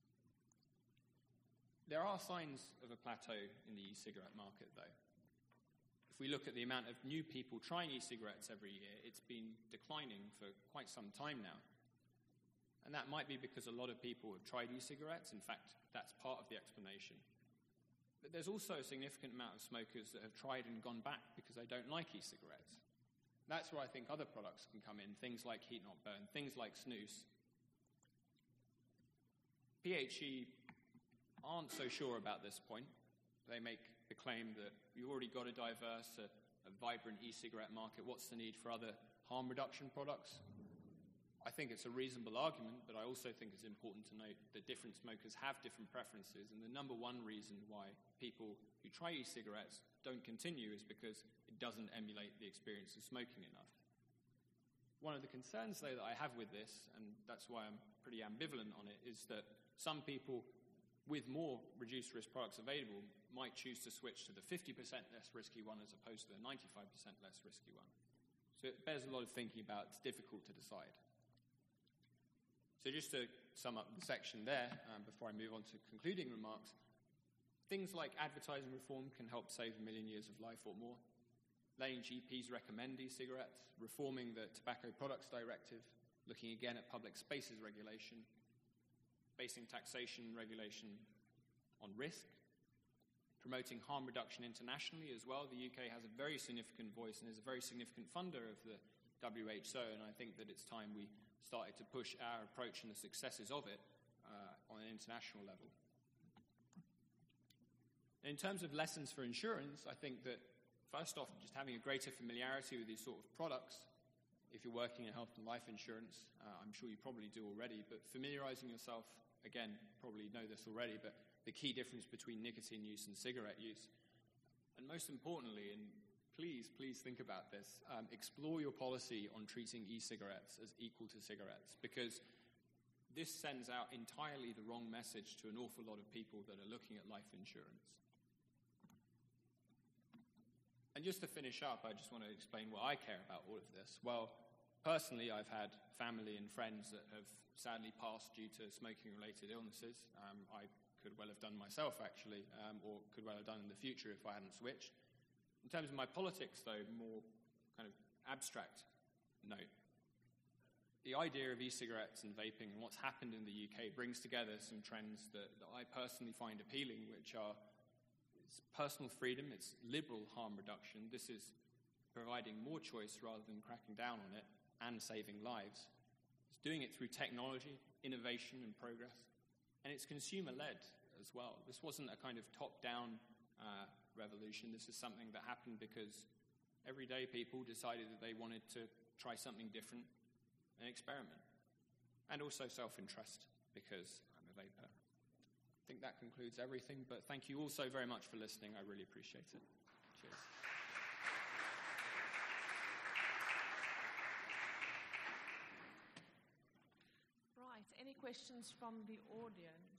There are signs of a plateau in the e-cigarette market, though. If we look at the amount of new people trying e-cigarettes every year, it's been declining for quite some time now. And that might be because a lot of people have tried e-cigarettes. In fact, that's part of the explanation. But there's also a significant amount of smokers that have tried and gone back because they don't like e-cigarettes. That's where I think other products can come in, things like heat not burn, things like snus. PHE aren't so sure about this point. They make the claim that you've already got a diverse, a vibrant e-cigarette market. What's the need for other harm reduction products? I think it's a reasonable argument, but I also think it's important to note that different smokers have different preferences, and the number one reason why people who try e-cigarettes don't continue is because it doesn't emulate the experience of smoking enough. One of the concerns, though, that I have with this, and that's why I'm pretty ambivalent on it, is that some people with more reduced risk products available might choose to switch to the 50% less risky one as opposed to the 95% less risky one. So it bears a lot of thinking about. It's difficult to decide. So just to sum up the section there, before I move on to concluding remarks, things like advertising reform can help save 1 million years of life or more. Letting GPs recommend e-cigarettes, reforming the Tobacco Products Directive, looking again at public spaces regulation, basing taxation regulation on risk, promoting harm reduction internationally as well. The UK has a very significant voice and is a very significant funder of the WHO, and I think that it's time we started to push our approach and the successes of it on an international level. In terms of lessons for insurance, I think that first off, just having a greater familiarity with these sort of products. If you're working in health and life insurance, I'm sure you probably do already, but familiarizing yourself, again, probably know this already, but the key difference between nicotine use and cigarette use. And most importantly, and please think about this, explore your policy on treating e-cigarettes as equal to cigarettes, because this sends out entirely the wrong message to an awful lot of people that are looking at life insurance. And just to finish up, I just want to explain why I care about all of this. Well, personally, I've had family and friends that have sadly passed due to smoking-related illnesses. I could well have done myself, actually, or could well have done in the future if I hadn't switched. In terms of my politics, though, more kind of abstract note, the idea of e-cigarettes and vaping and what's happened in the UK brings together some trends that I personally find appealing, which are it's personal freedom, it's liberal harm reduction. This is providing more choice rather than cracking down on it and saving lives. It's doing it through technology, innovation and progress. And it's consumer-led as well. This wasn't a kind of top-down revolution. This is something that happened because everyday people decided that they wanted to try something different and experiment. And also self-interest, because I'm a vapor. I think that concludes everything, but thank you all so very much for listening. I really appreciate it. Cheers. Right, any questions from the audience?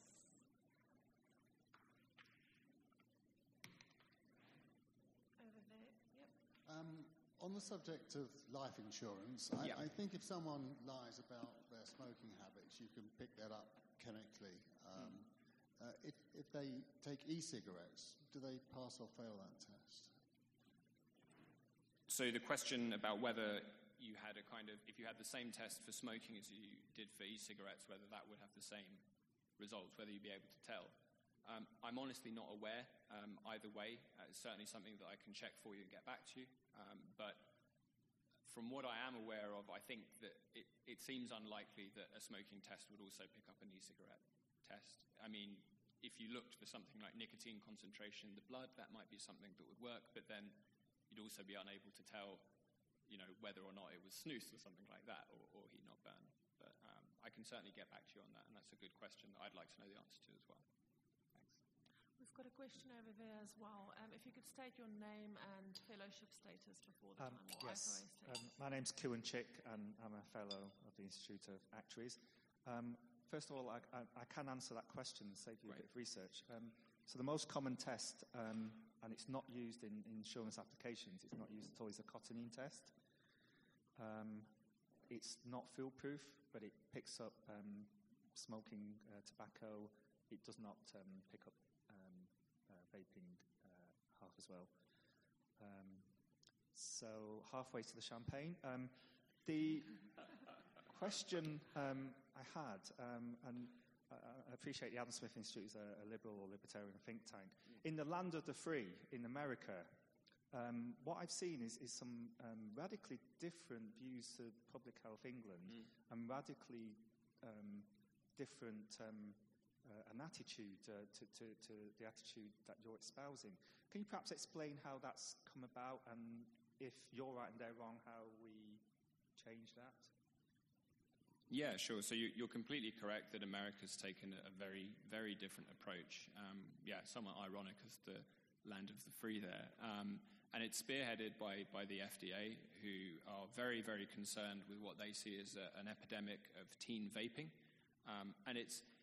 Over there, yep. On the subject of life insurance, I think if someone lies about their smoking habits, you can pick that up chemically. If they take e-cigarettes, do they pass or fail that test? So the question about whether you had a kind of, if you had the same test for smoking as you did for e-cigarettes, whether that would have the same results, whether you'd be able to tell. I'm honestly not aware either way. It's certainly something that I can check for you and get back to you. But from what I am aware of, I think that it seems unlikely that a smoking test would also pick up an e-cigarette test. I mean, if you looked for something like nicotine concentration in the blood, that might be something that would work, but then you'd also be unable to tell, whether or not it was snus or something like that, or heat-not-burn. But I can certainly get back to you on that, and that's a good question that I'd like to know the answer to as well. Thanks. We've got a question over there as well. If you could state your name and fellowship status before the time. Yes, my name's Kieran Chick, and I'm a fellow of the Institute of Actuaries. First of all, I can answer that question and save you a bit of research. So the most common test, and it's not used in insurance applications, it's not used at all, is a cotinine test. It's not foolproof, but it picks up smoking tobacco. It does not pick up vaping half as well. So halfway to the champagne. The question I had, and I appreciate the Adam Smith Institute is a liberal or libertarian think tank. In the land of the free, in America, what I've seen is some radically different views to Public Health England and radically different an attitude to the attitude that you're espousing. Can you perhaps explain how that's come about, and if you're right and they're wrong, how we change that? Yeah, sure. So you're completely correct that America's taken a very, very different approach. Somewhat ironic as the land of the free there. And it's spearheaded by the FDA, who are very, very concerned with what they see as an epidemic of teen vaping. And it's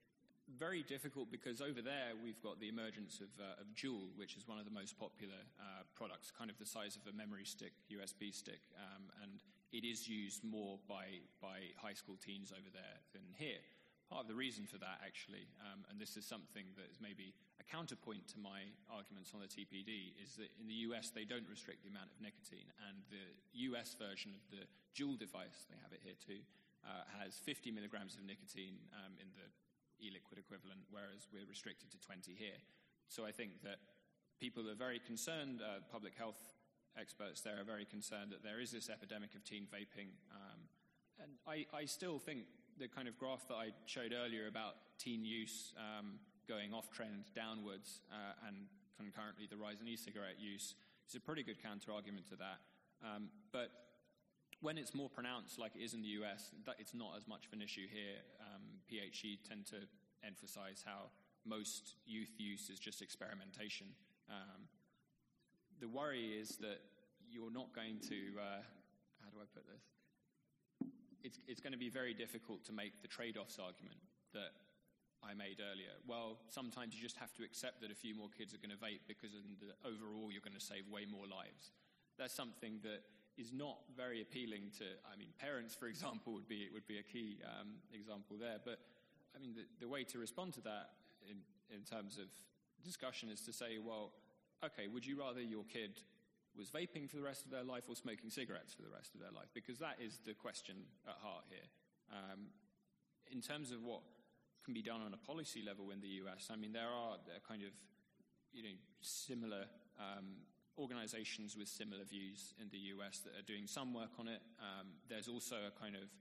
very difficult because over there we've got the emergence of Juul, which is one of the most popular products, kind of the size of a memory stick, USB stick, and it is used more by high school teens over there than here. Part of the reason for that, actually, and this is something that is maybe a counterpoint to my arguments on the TPD, is that in the US they don't restrict the amount of nicotine, and the US version of the Juul device, they have it here too, has 50 milligrams of nicotine in the e-liquid equivalent, whereas we're restricted to 20 here. So I think that people are very concerned, public health experts there are very concerned that there is this epidemic of teen vaping. And I still think the kind of graph that I showed earlier about teen use going off-trend downwards and concurrently the rise in e-cigarette use is a pretty good counter-argument to that. But when it's more pronounced, like it is in the US, it's not as much of an issue here. PHE tend to emphasize how most youth use is just experimentation. The worry is that you're not going to, how do I put this? It's going to be very difficult to make the trade-offs argument that I made earlier. Well, sometimes you just have to accept that a few more kids are going to vape because overall you're going to save way more lives. That's something that is not very appealing to, parents, for example, would be a key example there. But, the way to respond to that in terms of discussion is to say, well, okay, would you rather your kid was vaping for the rest of their life or smoking cigarettes for the rest of their life? Because that is the question at heart here. In terms of what can be done on a policy level in the US, there are kind of, similar organizations with similar views in the US that are doing some work on it. There's also a kind of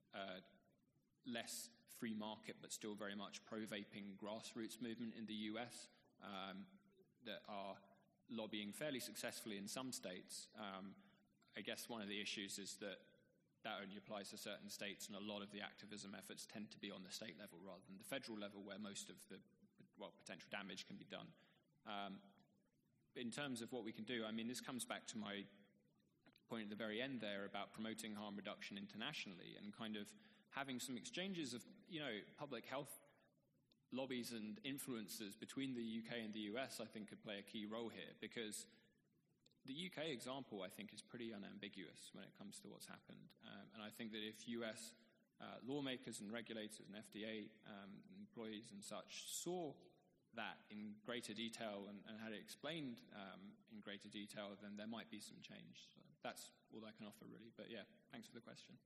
less free market but still very much pro-vaping grassroots movement in the US that are lobbying fairly successfully in some states. I guess one of the issues is that only applies to certain states, and a lot of the activism efforts tend to be on the state level rather than the federal level, where most of the potential damage can be done. In terms of what we can do, this comes back to my point at the very end there about promoting harm reduction internationally and kind of having some exchanges of, public health lobbies and influences between the UK and the US, I think, could play a key role here, because the UK example, I think, is pretty unambiguous when it comes to what's happened. And I think that if US lawmakers and regulators and FDA employees and such saw that in greater detail and had it explained in greater detail, then there might be some change. So that's all I can offer, really. But yeah, thanks for the question.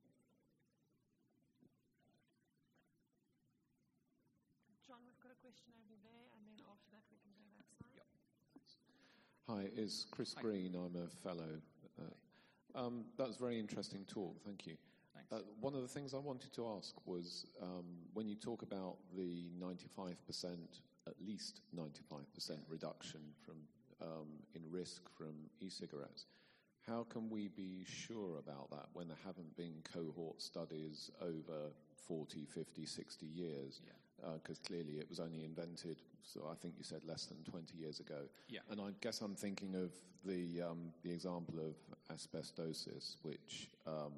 John, we've got a question over there, and then after that we can go that side. Yep. Hi, it's Chris Green. I'm a fellow. That was a very interesting talk. Thank you. Thanks. One of the things I wanted to ask was when you talk about the 95%, at least 95% reduction from in risk from e-cigarettes, how can we be sure about that when there haven't been cohort studies over 40, 50, 60 years? Because clearly it was only invented, so I think you said less than 20 years ago. Yeah. And I guess I'm thinking of the example of asbestosis, which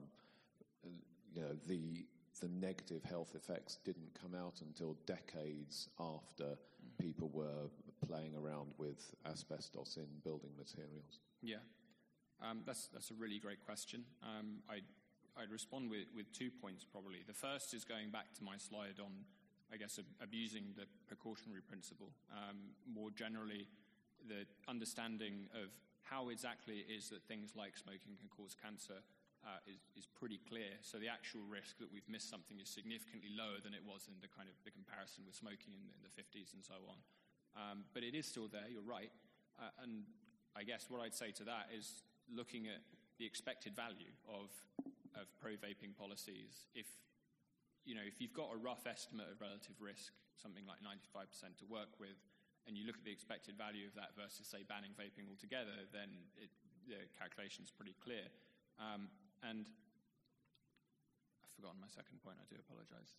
the negative health effects didn't come out until decades after people were playing around with asbestos in building materials. Yeah, that's a really great question. I'd respond with 2 points probably. The first is going back to my slide on, I guess, abusing the precautionary principle. More generally, the understanding of how exactly it is that things like smoking can cause cancer is pretty clear. So the actual risk that we've missed something is significantly lower than it was in the kind of the comparison with smoking in the 50s and so on. But it is still there, you're right. And I guess what I'd say to that is looking at the expected value of pro-vaping policies. If you've got a rough estimate of relative risk, something like 95% to work with, and you look at the expected value of that versus, say, banning vaping altogether, then the calculation's pretty clear. And I've forgotten my second point, I do apologize.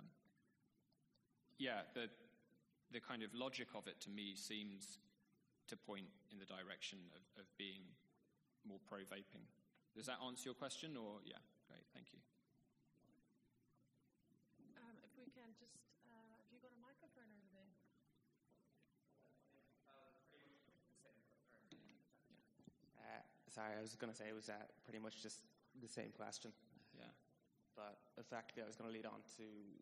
The kind of logic of it to me seems to point in the direction of being more pro-vaping. Does that answer your question, or? Yeah, great, thank you. If we can just, have you got a microphone Sorry, I was going to say it was pretty much just the same question. Yeah. But effectively, I was going to leading on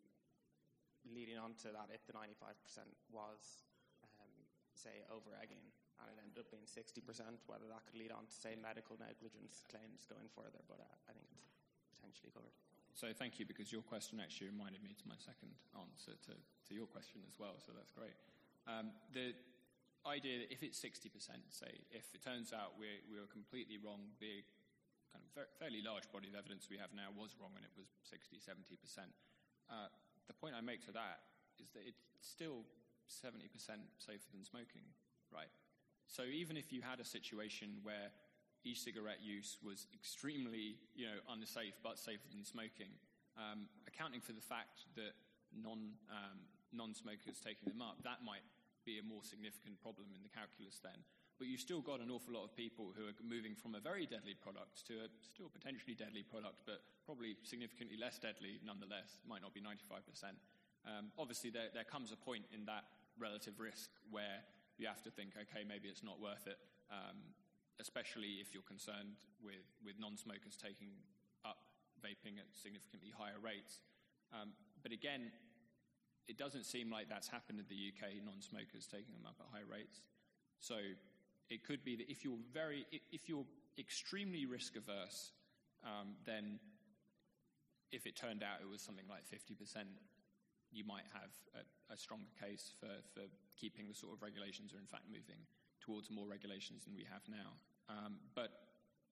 to that, if the 95% was, say, over-egging, and it ended up being 60%, whether that could lead on to, say, medical negligence claims going further, but I think it's potentially covered. So thank you, because your question actually reminded me to my second answer to your question as well, so that's great. The idea that if it's 60%, say, if it turns out we were completely wrong, the kind of fairly large body of evidence we have now was wrong and it was 60, 70%, the point I make to that is that it's still 70% safer than smoking, right? So even if you had a situation where e-cigarette use was extremely, unsafe but safer than smoking, accounting for the fact that non-smokers taking them up, that might be a more significant problem in the calculus then. But you've still got an awful lot of people who are moving from a very deadly product to a still potentially deadly product, but probably significantly less deadly nonetheless. Might not be 95%. Obviously, there comes a point in that relative risk where you have to think, okay, maybe it's not worth it, especially if you're concerned with non-smokers taking up vaping at significantly higher rates. But again, it doesn't seem like that's happened in the UK, non-smokers taking them up at high rates. So it could be that if you're extremely risk averse, then if it turned out it was something like 50%, you might have a stronger case for keeping the sort of regulations, or in fact moving towards more regulations than we have now. But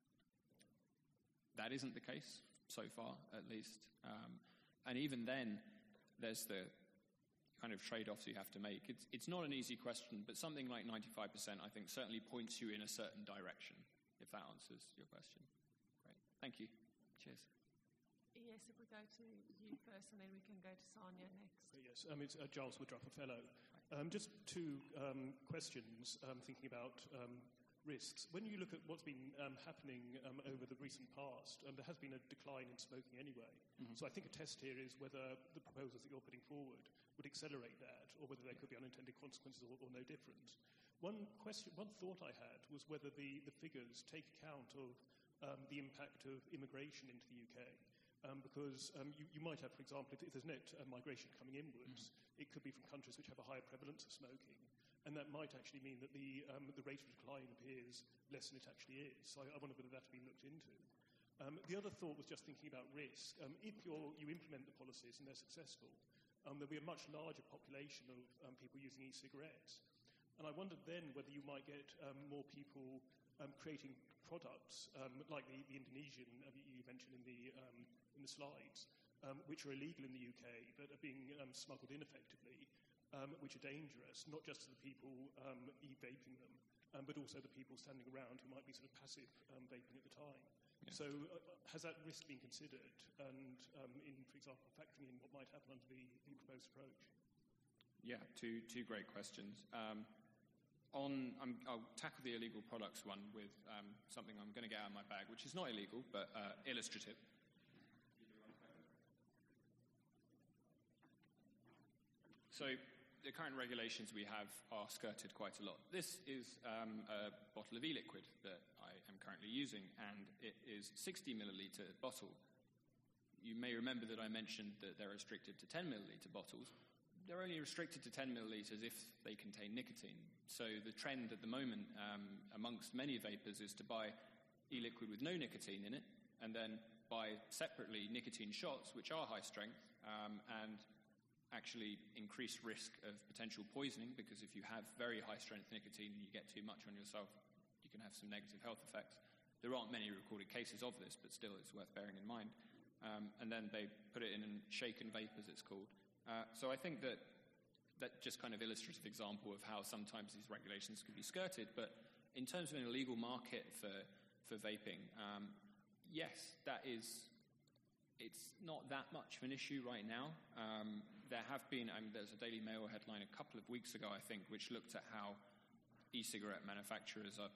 that isn't the case so far, at least. And even then, there's the kind of trade-offs you have to make. It's not an easy question, but something like 95%, I think, certainly points you in a certain direction, if that answers your question. Great. Thank you. Cheers. Yes, if we go to you first, and then we can go to Sanya next. Yes, it's Giles Woodruff, a fellow. Just two questions, thinking about risks. When you look at what's been happening over the recent past, there has been a decline in smoking anyway. Mm-hmm. So I think a test here is whether the proposals that you're putting forward would accelerate that, or whether there could be unintended consequences or no different. One thought I had was whether the figures take account of the impact of immigration into the UK. Because you might have, for example, if there's net migration coming inwards, it could be from countries which have a higher prevalence of smoking. And that might actually mean that the rate of decline appears less than it actually is. So I wonder whether that had been looked into. The other thought was just thinking about risk. If you implement the policies and they're successful, there'll be a much larger population of people using e-cigarettes. And I wondered then whether you might get more people creating products like the Indonesian you mentioned in the slides, which are illegal in the UK but are being smuggled in effectively, which are dangerous, not just to the people e-vaping them, but also the people standing around who might be sort of passive vaping at the time. Yeah. So has that risk been considered, and in, for example, factoring in what might happen under the proposed approach? Yeah, two great questions. I'll tackle the illegal products one with something I'm going to get out of my bag, which is not illegal, but illustrative. So the current regulations we have are skirted quite a lot. This is a bottle of e-liquid that I am currently using, and it is 60 milliliter bottle. You may remember that I mentioned that they're restricted to 10 milliliter bottles. They're only restricted to 10 milliliters if they contain nicotine. So the trend at the moment amongst many vapers is to buy e-liquid with no nicotine in it, and then buy separately nicotine shots, which are high strength, and actually increase risk of potential poisoning, because if you have very high strength nicotine and you get too much on yourself, you can have some negative health effects. There aren't many recorded cases of this, but still it's worth bearing in mind. And then they put it in a shake and vape, as it's called. So I think that just kind of illustrative example of how sometimes these regulations can be skirted. But in terms of an illegal market for vaping, yes, it's not that much of an issue right now. There have been, there's a Daily Mail headline a couple of weeks ago, I think, which looked at how e-liquid manufacturers are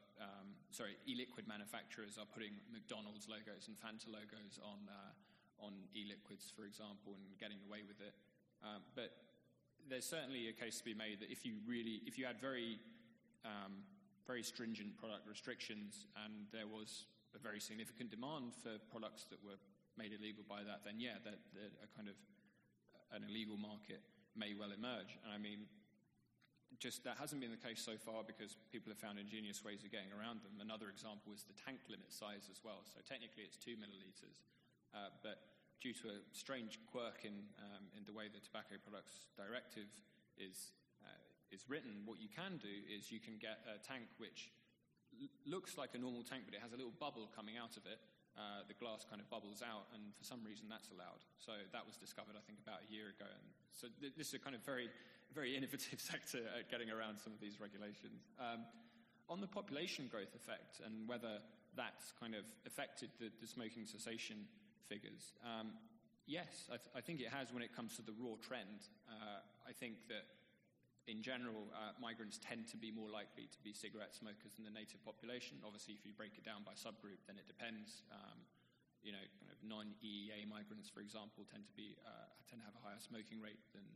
putting McDonald's logos and Fanta logos on e-liquids, for example, and getting away with it. But there's certainly a case to be made that if you had very very stringent product restrictions and there was a very significant demand for products that were made illegal by that, then yeah, that a kind of an illegal market may well emerge. And I mean, just that hasn't been the case so far because people have found ingenious ways of getting around them. Another example is the tank limit size as well. So technically it's 2 milliliters, but due to a strange quirk in the way the Tobacco Products Directive is written, what you can do is you can get a tank which looks like a normal tank, but it has a little bubble coming out of it. The glass kind of bubbles out, and for some reason that's allowed. So that was discovered, I think, about a year ago. And so this is a kind of very, very innovative sector at getting around some of these regulations. On the population growth effect and whether that's kind of affected the smoking cessation figures, yes, I think it has when it comes to the raw trend. I think that in general, migrants tend to be more likely to be cigarette smokers than the native population. Obviously, if you break it down by subgroup, then it depends. Kind of non-EEA migrants, for example, tend to have a higher smoking rate than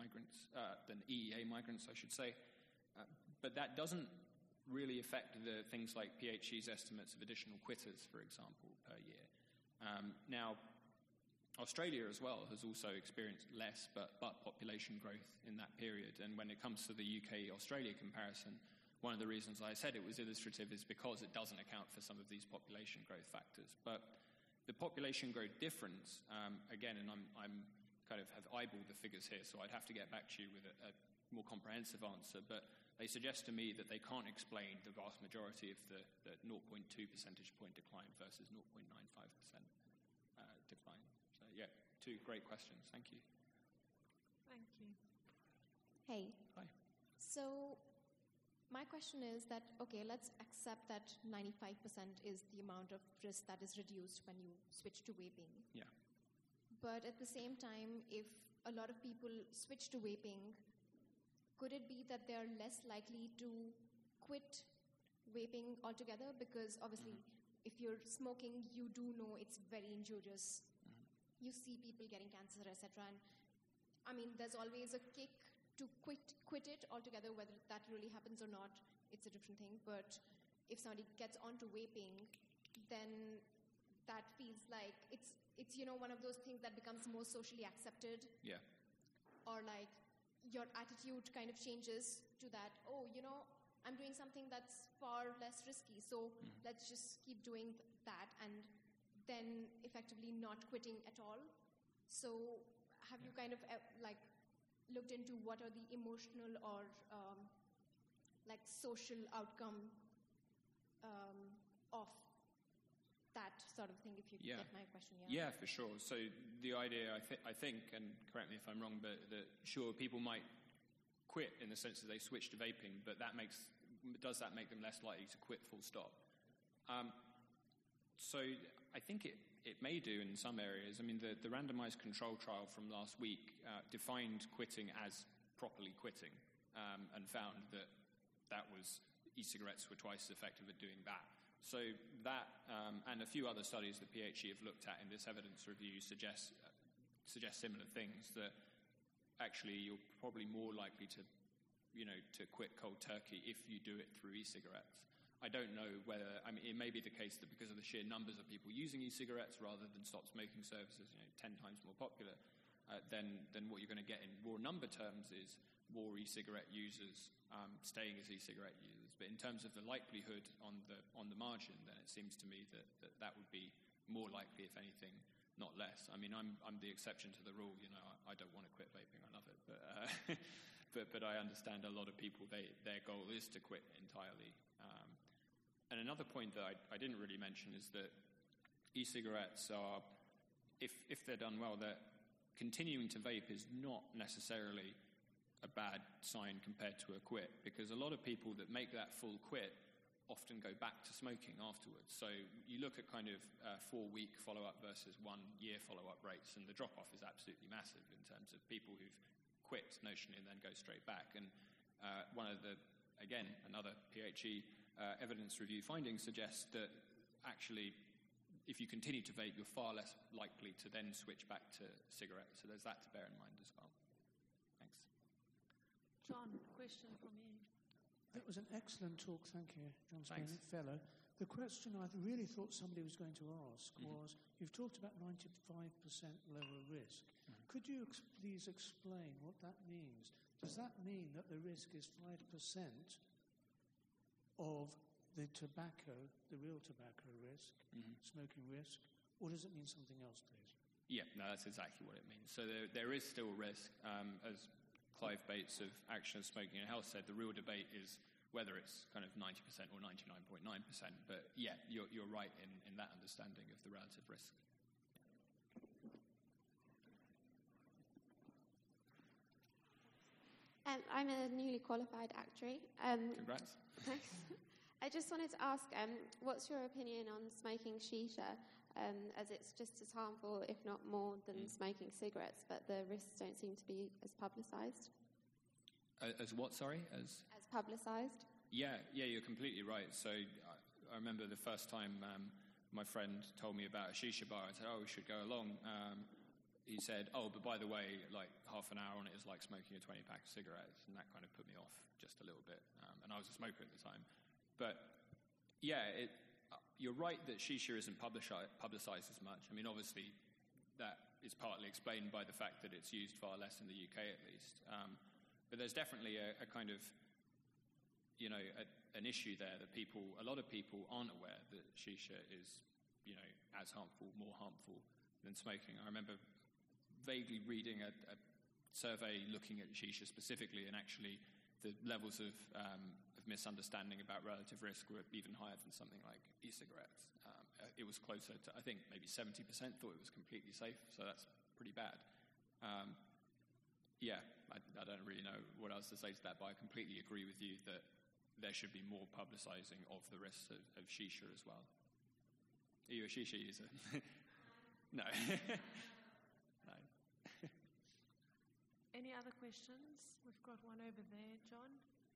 EEA migrants, I should say. But that doesn't really affect the things like PHE's estimates of additional quitters, for example, per year. Now, Australia as well has also experienced less but population growth in that period. And when it comes to the UK-Australia comparison, one of the reasons I said it was illustrative is because it doesn't account for some of these population growth factors. But the population growth difference, again, and I'm kind of have eyeballed the figures here, so I'd have to get back to you with a more comprehensive answer, but they suggest to me that they can't explain the vast majority of the 0.2 percentage point decline versus 0.95% decline. Yeah, two great questions. Thank you. Thank you. Hey. Hi. So my question is that, okay, let's accept that 95% is the amount of risk that is reduced when you switch to vaping. Yeah. But at the same time, if a lot of people switch to vaping, could it be that they're less likely to quit vaping altogether? Because obviously, if you're smoking, you do know it's very injurious. You see people getting cancer, etc. And I mean, there's always a kick to quit it altogether. Whether that really happens or not, it's a different thing. But if somebody gets onto vaping, then that feels like it's one of those things that becomes more socially accepted. Yeah. Or like your attitude kind of changes to that. Oh, I'm doing something that's far less risky, so let's just keep doing that and then effectively not quitting at all. So have you kind of looked into what are the emotional or social outcome of that sort of thing, if you get my question? Yeah, for sure. So the idea, I think, and correct me if I'm wrong, but that sure, people might quit in the sense that they switch to vaping, but does that make them less likely to quit full stop? So I think it may do in some areas. I mean, the randomized control trial from last week defined quitting as properly quitting and found that was e-cigarettes were twice as effective at doing that. So that and a few other studies that PHE have looked at in this evidence review suggest similar things, that actually you're probably more likely to quit cold turkey if you do it through e-cigarettes. I don't know whether, it may be the case that because of the sheer numbers of people using e-cigarettes rather than stop smoking services, 10 times more popular, then what you're going to get in raw number terms is more e-cigarette users staying as e-cigarette users. But in terms of the likelihood on the margin, then it seems to me that would be more likely, if anything, not less. I mean, I'm the exception to the rule. I don't want to quit vaping. I love it, but I understand a lot of people. Their goal is to quit entirely. And another point that I didn't really mention is that e-cigarettes are, if they're done well, that continuing to vape is not necessarily a bad sign compared to a quit, because a lot of people that make that full quit often go back to smoking afterwards. So you look at kind of 4-week follow-up versus 1-year follow-up rates, and the drop-off is absolutely massive in terms of people who've quit notionally and then go straight back. And another PHE evidence review findings suggest that actually if you continue to vape, you're far less likely to then switch back to cigarettes. So there's that to bear in mind as well. Thanks. John, question from you. That was an excellent talk. Thank you, John Thanks. Fellow. The question I really thought somebody was going to ask was, you've talked about 95% lower risk. Could you please explain what that means? Does that mean that the risk is 5% of the tobacco, the real tobacco risk, smoking risk, or does it mean something else, please? Yeah, no, that's exactly what it means. So there is still risk. As Clive Bates of Action of Smoking and Health said, the real debate is whether it's kind of 90% or 99.9%. But yeah, you're right in that understanding of the relative risk. I'm a newly qualified actuary. Congrats. Thanks. I just wanted to ask, what's your opinion on smoking shisha, as it's just as harmful, if not more, than smoking cigarettes, but the risks don't seem to be as publicised? As what, sorry? As publicised? Yeah, you're completely right. So I remember the first time my friend told me about a shisha bar. I said, we should go along. He said, but by the way, like half an hour on it is like smoking a 20-pack of cigarettes, and that kind of put me off just a little bit. And I was a smoker at the time. But yeah, you're right that shisha isn't publicised as much. I mean, obviously, that is partly explained by the fact that it's used far less in the UK, at least. But there's definitely a kind of, an issue there that a lot of people aren't aware that shisha is, as harmful, more harmful than smoking. I remember vaguely reading a survey looking at shisha specifically, and actually the levels of misunderstanding about relative risk were even higher than something like e-cigarettes. It was closer to, I think, maybe 70% thought it was completely safe, so that's pretty bad. I don't really know what else to say to that, but I completely agree with you that there should be more publicising of the risks of shisha as well. Are you a shisha user? No. No. Any other questions? We've got one over there, John.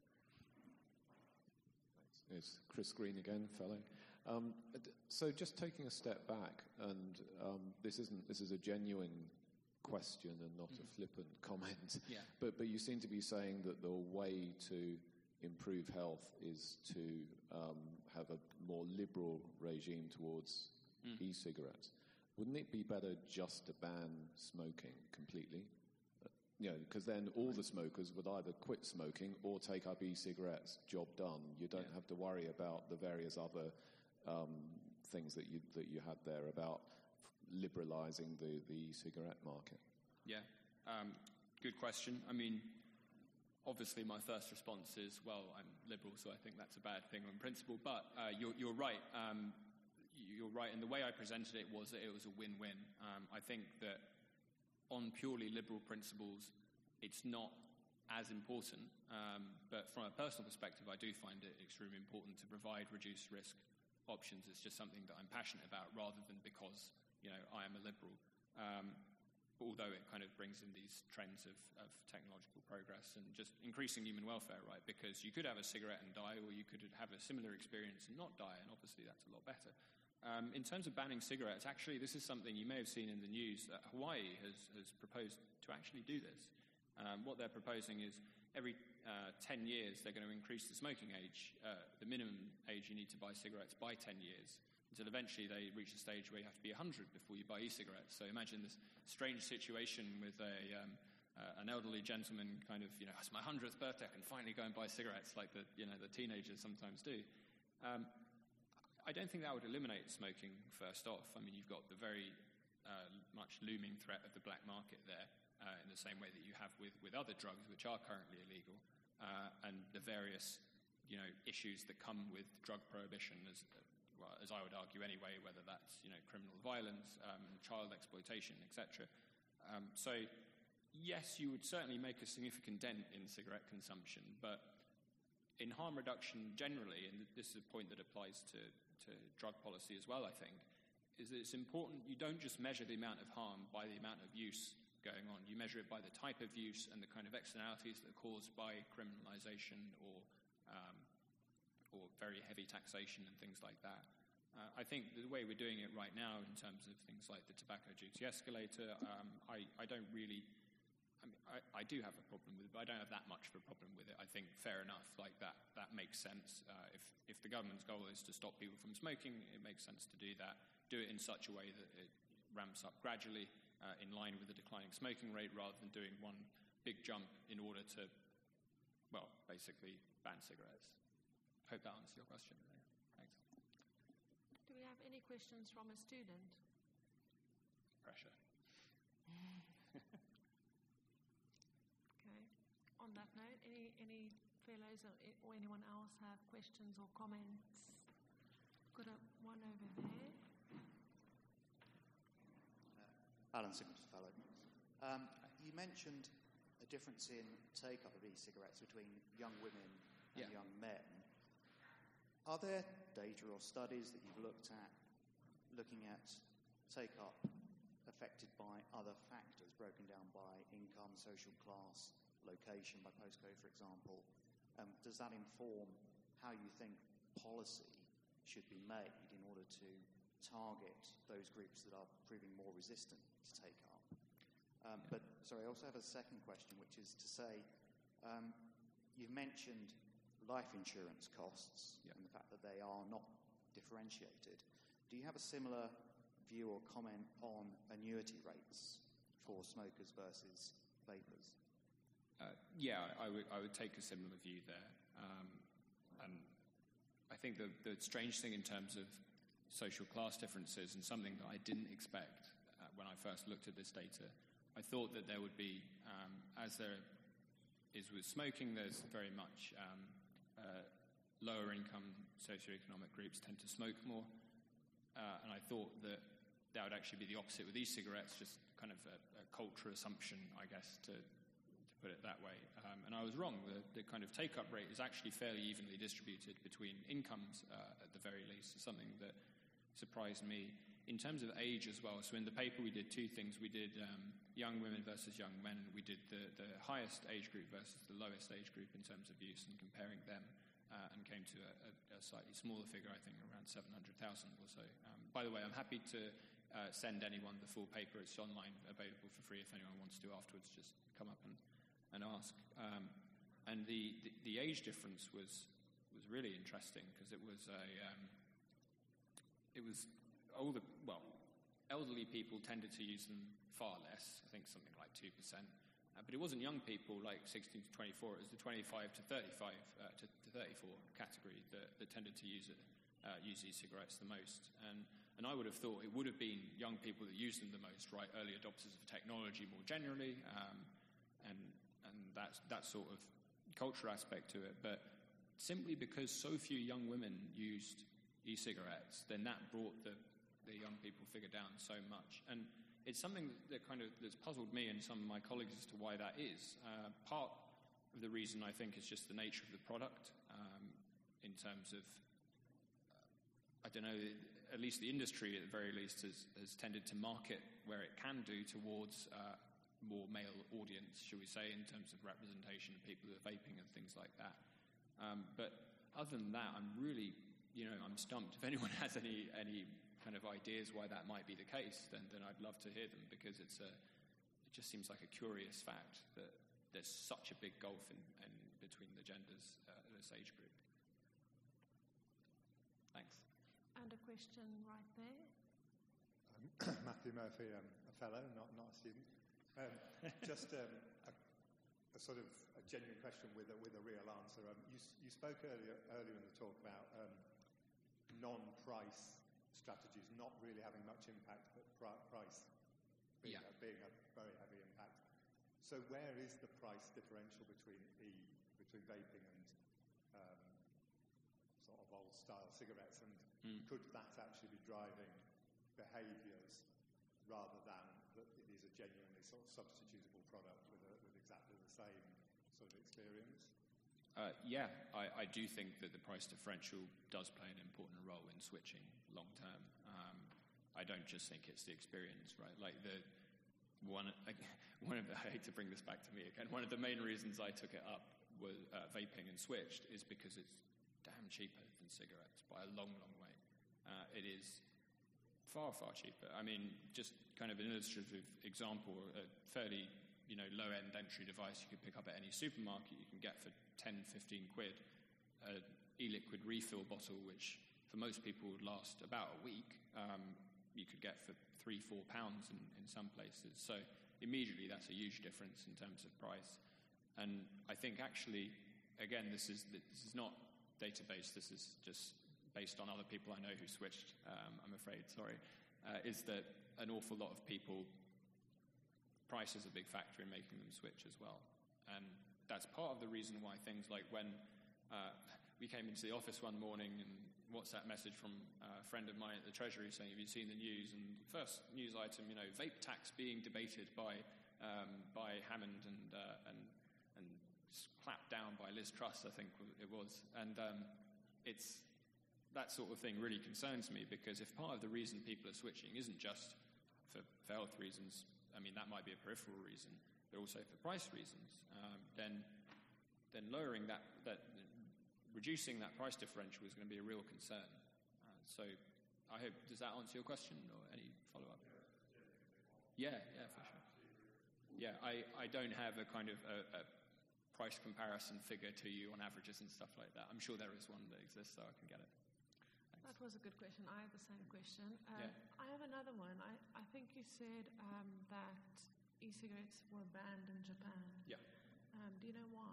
It's Chris Green again, fellow. So just taking a step back, and this is a genuine question and not a flippant comment. Yeah. But you seem to be saying that the way to improve health is to have a more liberal regime towards e-cigarettes. Wouldn't it be better just to ban smoking completely? Because then all the smokers would either quit smoking or take up e-cigarettes. Job done. You don't have to worry about the various other things that you had there about liberalising the e-cigarette market. Yeah, good question. I mean, obviously my first response is, well, I'm liberal, so I think that's a bad thing on principle. But you're right. You're right. And the way I presented it was that it was a win-win. I think that on purely liberal principles, it's not as important. But from a personal perspective, I do find it extremely important to provide reduced risk options. It's just something that I'm passionate about rather than because, I am a liberal. Although it kind of brings in these trends of technological progress and just increasing human welfare, right? Because you could have a cigarette and die, or you could have a similar experience and not die, and obviously that's a lot better. In terms of banning cigarettes, actually, this is something you may have seen in the news. That Hawaii has proposed to actually do this. What they're proposing is every 10 years they're going to increase the smoking age, the minimum age you need to buy cigarettes by 10 years, until eventually they reach a stage where you have to be 100 before you buy e-cigarettes. So imagine this strange situation with an elderly gentleman kind of, it's my 100th birthday, I can finally go and buy cigarettes like the teenagers sometimes do. I don't think that would eliminate smoking first off. I mean, you've got the very much looming threat of the black market there, in the same way that you have with other drugs which are currently illegal, and the various issues that come with drug prohibition, as I would argue anyway, whether that's criminal violence, child exploitation, etc. So yes, you would certainly make a significant dent in cigarette consumption, but in harm reduction generally, and this is a point that applies to drug policy as well, I think, is that it's important you don't just measure the amount of harm by the amount of use going on. You measure it by the type of use and the kind of externalities that are caused by criminalization or very heavy taxation and things like that. I think the way we're doing it right now in terms of things like the tobacco duty escalator, I don't really I do have a problem with it, but I don't have that much of a problem with it. I think fair enough, like that makes sense. If the government's goal is to stop people from smoking, it makes sense to do that. Do it in such a way that it ramps up gradually in line with the declining smoking rate rather than doing one big jump in order to, well, basically ban cigarettes. Hope that answers your question. Thanks. Do we have any questions from a student? Pressure. Okay. On that note, any fellows or anyone else have questions or comments? Got one over there. Alan Simmons, fellow. You mentioned a difference in take-up of e-cigarettes between young women and young men. Are there data or studies that you've looked at looking at take-up affected by other factors, broken down by income, social class, location, by postcode, for example? Does that inform how you think policy should be made in order to target those groups that are proving more resistant to take-up? But, sorry, I also have a second question, which is to say, you've mentioned life insurance costs and the fact that they are not differentiated. Do you have a similar view or comment on annuity rates for smokers versus vapers? I would take a similar view there. And I think the strange thing in terms of social class differences, and something that I didn't expect when I first looked at this data, I thought that there would be, as there is with smoking, there's very much lower income socioeconomic groups tend to smoke more. And I thought that would actually be the opposite with e-cigarettes, just kind of a cultural assumption, I guess, to put it that way. And I was wrong. The kind of take-up rate is actually fairly evenly distributed between incomes, at the very least. It's something that surprised me. In terms of age as well, so in the paper we did two things. We did young women versus young men. We did the highest age group versus the lowest age group in terms of use and comparing them, and came to a slightly smaller figure, I think around 700,000 or so. By the way, I'm happy to send anyone the full paper. It's online, available for free if anyone wants to afterwards. Just come up and ask. And the age difference was really interesting because it was older. Well, elderly people tended to use them far less. I think something like 2%. But it wasn't young people like 16 to 24. It was the 25 to 35 to 34 category that tended to use e-cigarettes the most. And I would have thought it would have been young people that used them the most, right? Early adopters of technology more generally, and that sort of cultural aspect to it. But simply because so few young women used e-cigarettes, then that brought the young people figure down so much. And it's something that's puzzled me and some of my colleagues as to why that is. Part of the reason, I think, is just the nature of the product, in terms of, I don't know, at least the industry at the very least has tended to market where it can do towards more male audience, shall we say, in terms of representation of people who are vaping and things like that. But other than that, I'm really, I'm stumped. If anyone has any kind of ideas why that might be the case, then I'd love to hear them, because it just seems like a curious fact that there's such a big gulf in between the genders at this age group. Thanks. And a question right there. Matthew Murphy, a fellow, not a student. Just a sort of a genuine question with a real answer. You spoke earlier in the talk about non-price strategies not really having much impact, but price being a very heavy impact. So where is the price differential between vaping and sort of old-style cigarettes, and could that actually be driving behaviours rather than that it is a genuinely sort of substitutable product with exactly the same sort of experience? I do think that the price differential does play an important role in switching long term. I don't just think it's the experience, right? Like I hate to bring this back to me again. One of the main reasons I took it up was vaping and switched is because it's damn cheaper than cigarettes by a long, long way. It is far, far cheaper. I mean, just kind of an illustrative example, a fairly low-end entry device you could pick up at any supermarket, you can get for 10, 15 quid an e-liquid refill bottle, which for most people would last about a week. You could get for £3-4 in some places. So immediately that's a huge difference in terms of price. And I think actually, again, this is not database, this is just based on other people I know who switched, I'm afraid, is that an awful lot of people, price is a big factor in making them switch as well. And that's part of the reason why things like when we came into the office one morning and WhatsApp message from a friend of mine at the Treasury saying, have you seen the news? And the first news item, vape tax being debated by Hammond and clapped down by Liz Truss, I think it was. And it's that sort of thing really concerns me, because if part of the reason people are switching isn't just for health reasons, I mean, that might be a peripheral reason, but also for price reasons, then lowering that reducing that price differential is going to be a real concern. So I hope, does that answer your question, or any follow-up? Yeah, for sure. Yeah, I don't have a kind of a price comparison figure to you on averages and stuff like that. I'm sure there is one that exists, so I can get it. Thanks. That was a good question. I have the same question. Yeah. I have another one. I think you said that e-cigarettes were banned in Japan. Yeah. Do you know why?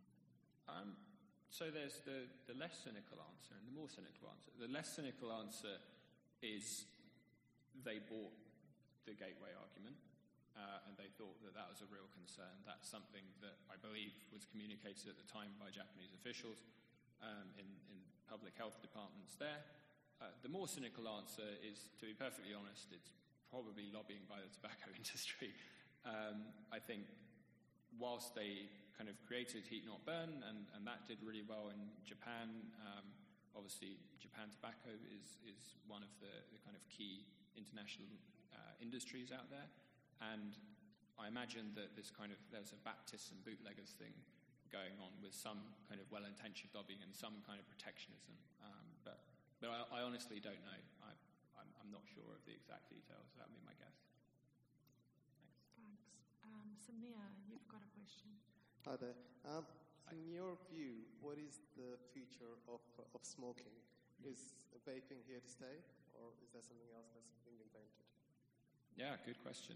So there's the less cynical answer and the more cynical answer. The less cynical answer is they bought the gateway argument, and they thought that was a real concern. That's something that I believe was communicated at the time by Japanese officials in public health departments there. The more cynical answer is, to be perfectly honest, it's probably lobbying by the tobacco industry. I think whilst they kind of created Heat Not Burn, and that did really well in Japan. Obviously, Japan Tobacco is one of the kind of key international industries out there, and I imagine that there's a Baptists and bootleggers thing going on with some kind of well-intentioned lobbying and some kind of protectionism. But I honestly don't know. I'm not sure of the exact details. That would be my guess. Thanks. Samir, you've got a question. Hi there. In your view, what is the future of smoking? Is vaping here to stay, or is there something else that's being invented? Yeah, good question.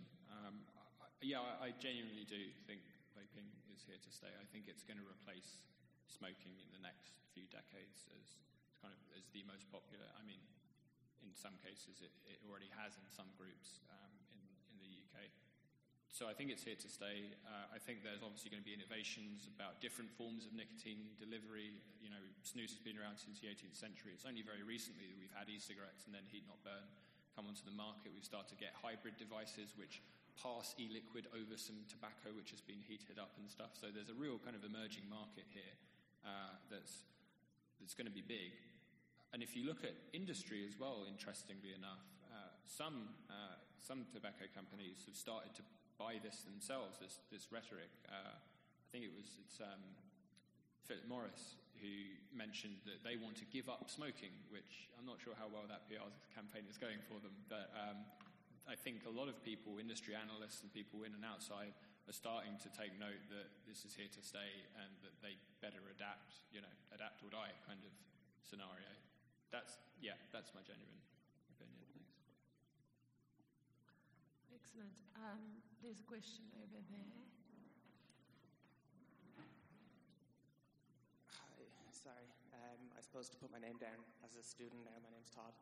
I genuinely do think vaping is here to stay. I think it's going to replace smoking in the next few decades as the most popular. I mean, in some cases it already has in some groups in the UK. So I think it's here to stay. I think there's obviously going to be innovations about different forms of nicotine delivery. Snus has been around since the 18th century. It's only very recently that we've had e-cigarettes and then Heat Not Burn come onto the market. We've started to get hybrid devices which pass e-liquid over some tobacco which has been heated up and stuff. So there's a real kind of emerging market here that's going to be big. And if you look at industry as well, interestingly enough, some tobacco companies have started to buy this themselves, this rhetoric. I think it's Philip Morris who mentioned that they want to give up smoking, which I'm not sure how well that PR campaign is going for them. But I think a lot of people, industry analysts and people in and outside, are starting to take note that this is here to stay and that they better adapt or die kind of scenario. That's my genuine opinion. Thanks. Excellent. There's a question over there. Hi, sorry. I suppose to put my name down as a student now, my name's Todd.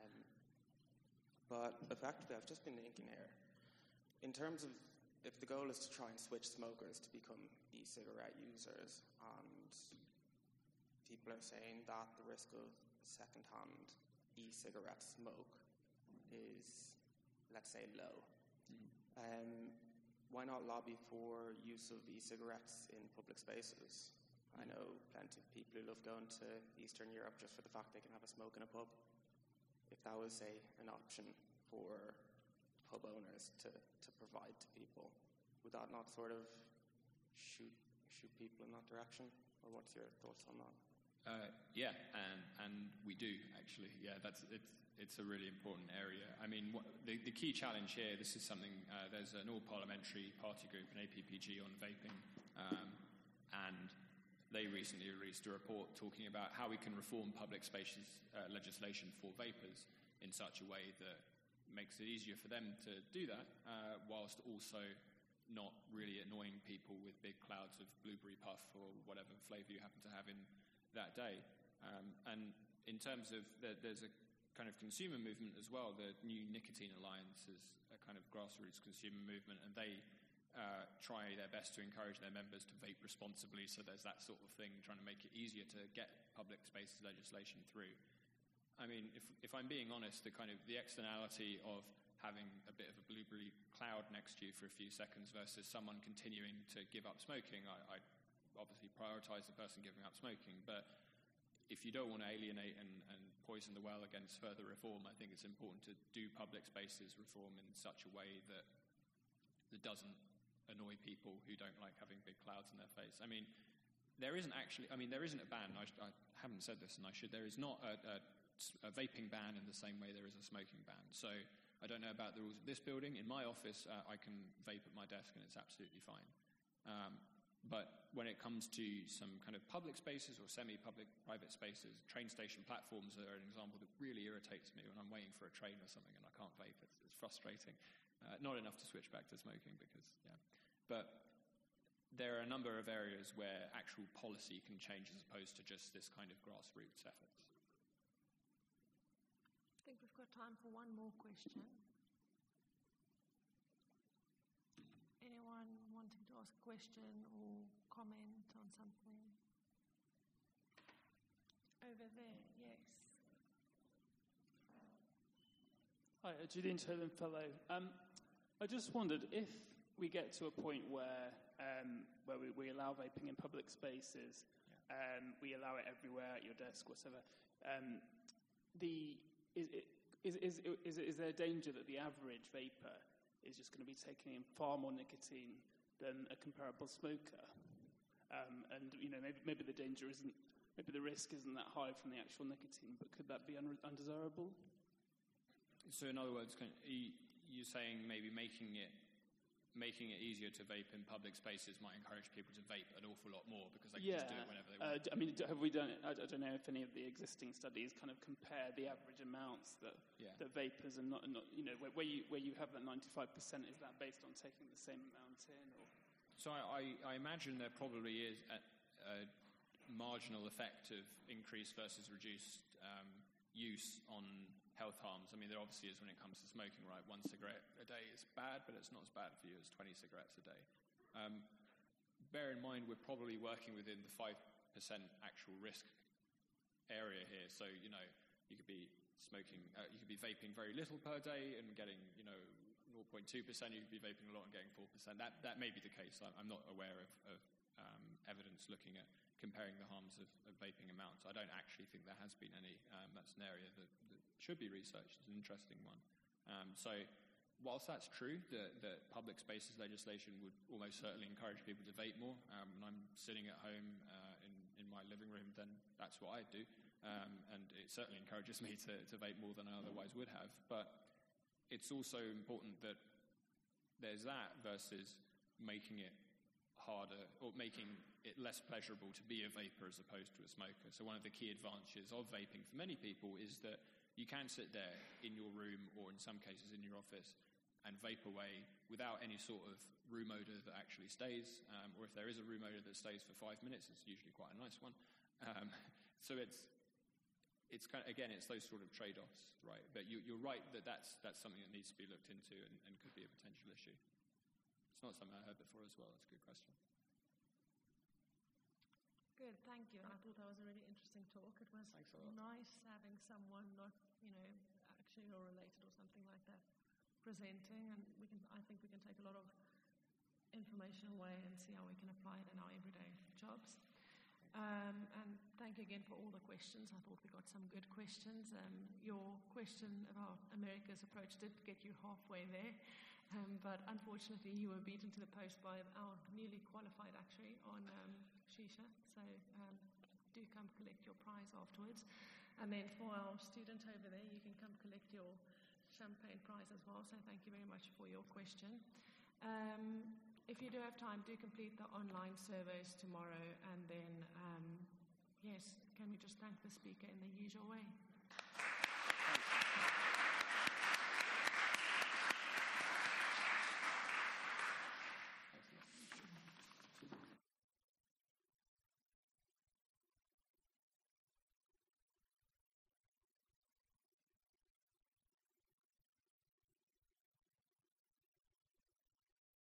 But effectively, I've just been thinking here, in terms of if the goal is to try and switch smokers to become e-cigarette users, and people are saying that the risk of second-hand e-cigarette smoke is, let's say, low. Why not lobby for use of e-cigarettes in public spaces? I know plenty of people who love going to Eastern Europe just for the fact they can have a smoke in a pub. If that was, say, an option for pub owners to provide to people, would that not sort of shoot people in that direction? Or what's your thoughts on that? Yeah, and we do actually. Yeah, it's a really important area. I mean, the key challenge here, this is something, there's an all-parliamentary party group, an APPG, on vaping, and they recently released a report talking about how we can reform public spaces legislation for vapers in such a way that makes it easier for them to do that, whilst also not really annoying people with big clouds of blueberry puff or whatever flavour you happen to have in that day. And in terms of, there's a kind of consumer movement as well. The New Nicotine Alliance is a kind of grassroots consumer movement, and they try their best to encourage their members to vape responsibly, so there's that sort of thing, trying to make it easier to get public spaces legislation through. I mean, if I'm being honest, the externality of having a bit of a blueberry cloud next to you for a few seconds versus someone continuing to give up smoking, I obviously prioritise the person giving up smoking, but if you don't want to alienate and poison the well against further reform, I think it's important to do public spaces reform in such a way that doesn't annoy people who don't like having big clouds in their face. I mean, there isn't a ban. I haven't said this, and I should. There is not a vaping ban in the same way there is a smoking ban. So I don't know about the rules of this building. In my office, I can vape at my desk, and it's absolutely fine. But when it comes to some kind of public spaces or semi-public private spaces, train station platforms are an example that really irritates me when I'm waiting for a train or something and I can't vape. It's frustrating. Not enough to switch back to smoking because, yeah. But there are a number of areas where actual policy can change as opposed to just this kind of grassroots efforts. I think we've got time for one more question. Anyone wanting to ask a question or comment on something? Over there, yes. Hi, Julian Tolan Fellow. I just wondered if we get to a point where we allow vaping in public spaces, we allow it everywhere at your desk, whatever. Is there a danger that the average vapor is just going to be taking in far more nicotine than a comparable smoker? And maybe the danger isn't, maybe the risk isn't that high from the actual nicotine, but could that be undesirable? So in other words, you're saying maybe making it easier to vape in public spaces might encourage people to vape an awful lot more because they can just do it whenever they want. I mean, have we done it? I don't know if any of the existing studies kind of compare the average amounts that vapers and not where you have that 95%. Is that based on taking the same amount in? Or? So I imagine there probably is a marginal effect of increased versus reduced use on health harms. I mean, there obviously is when it comes to smoking, right? 1 cigarette a day is bad, but it's not as bad for you as 20 cigarettes a day. Bear in mind, we're probably working within the 5% actual risk area here. So, you could be smoking, you could be vaping very little per day and getting, 0.2%. You could be vaping a lot and getting 4%. That may be the case. I'm not aware of evidence looking at comparing the harms of vaping amounts. I don't actually think there has been any. That's an area that should be researched. It's an interesting one. So whilst that's true, that public spaces legislation would almost certainly encourage people to vape more, when I'm sitting at home in my living room, then that's what I do. And it certainly encourages me to vape more than I otherwise would have. But it's also important that there's that versus making it harder or making it less pleasurable to be a vapor as opposed to a smoker. So one of the key advantages of vaping for many people is that you can sit there in your room or in some cases in your office and vape away without any sort of room odour that actually stays, or if there is a room odour that stays for 5 minutes, it's usually quite a nice one. So it's kind of, again, it's those sort of trade-offs, right? But you're right that that's something that needs to be looked into and could be a potential issue. It's not something I heard before as well. That's a good question. Good, thank you. I thought that was a really interesting talk. It was nice having someone not, actually or related or something like that presenting, and I think we can take a lot of information away and see how we can apply it in our everyday jobs. And thank you again for all the questions. I thought we got some good questions. Your question about America's approach did get you halfway there. But unfortunately, you were beaten to the post by our newly qualified actuary on shisha. So do come collect your prize afterwards. And then for our student over there, you can come collect your champagne prize as well. So thank you very much for your question. If you do have time, do complete the online surveys tomorrow. And then, yes, can we just thank the speaker in the usual way?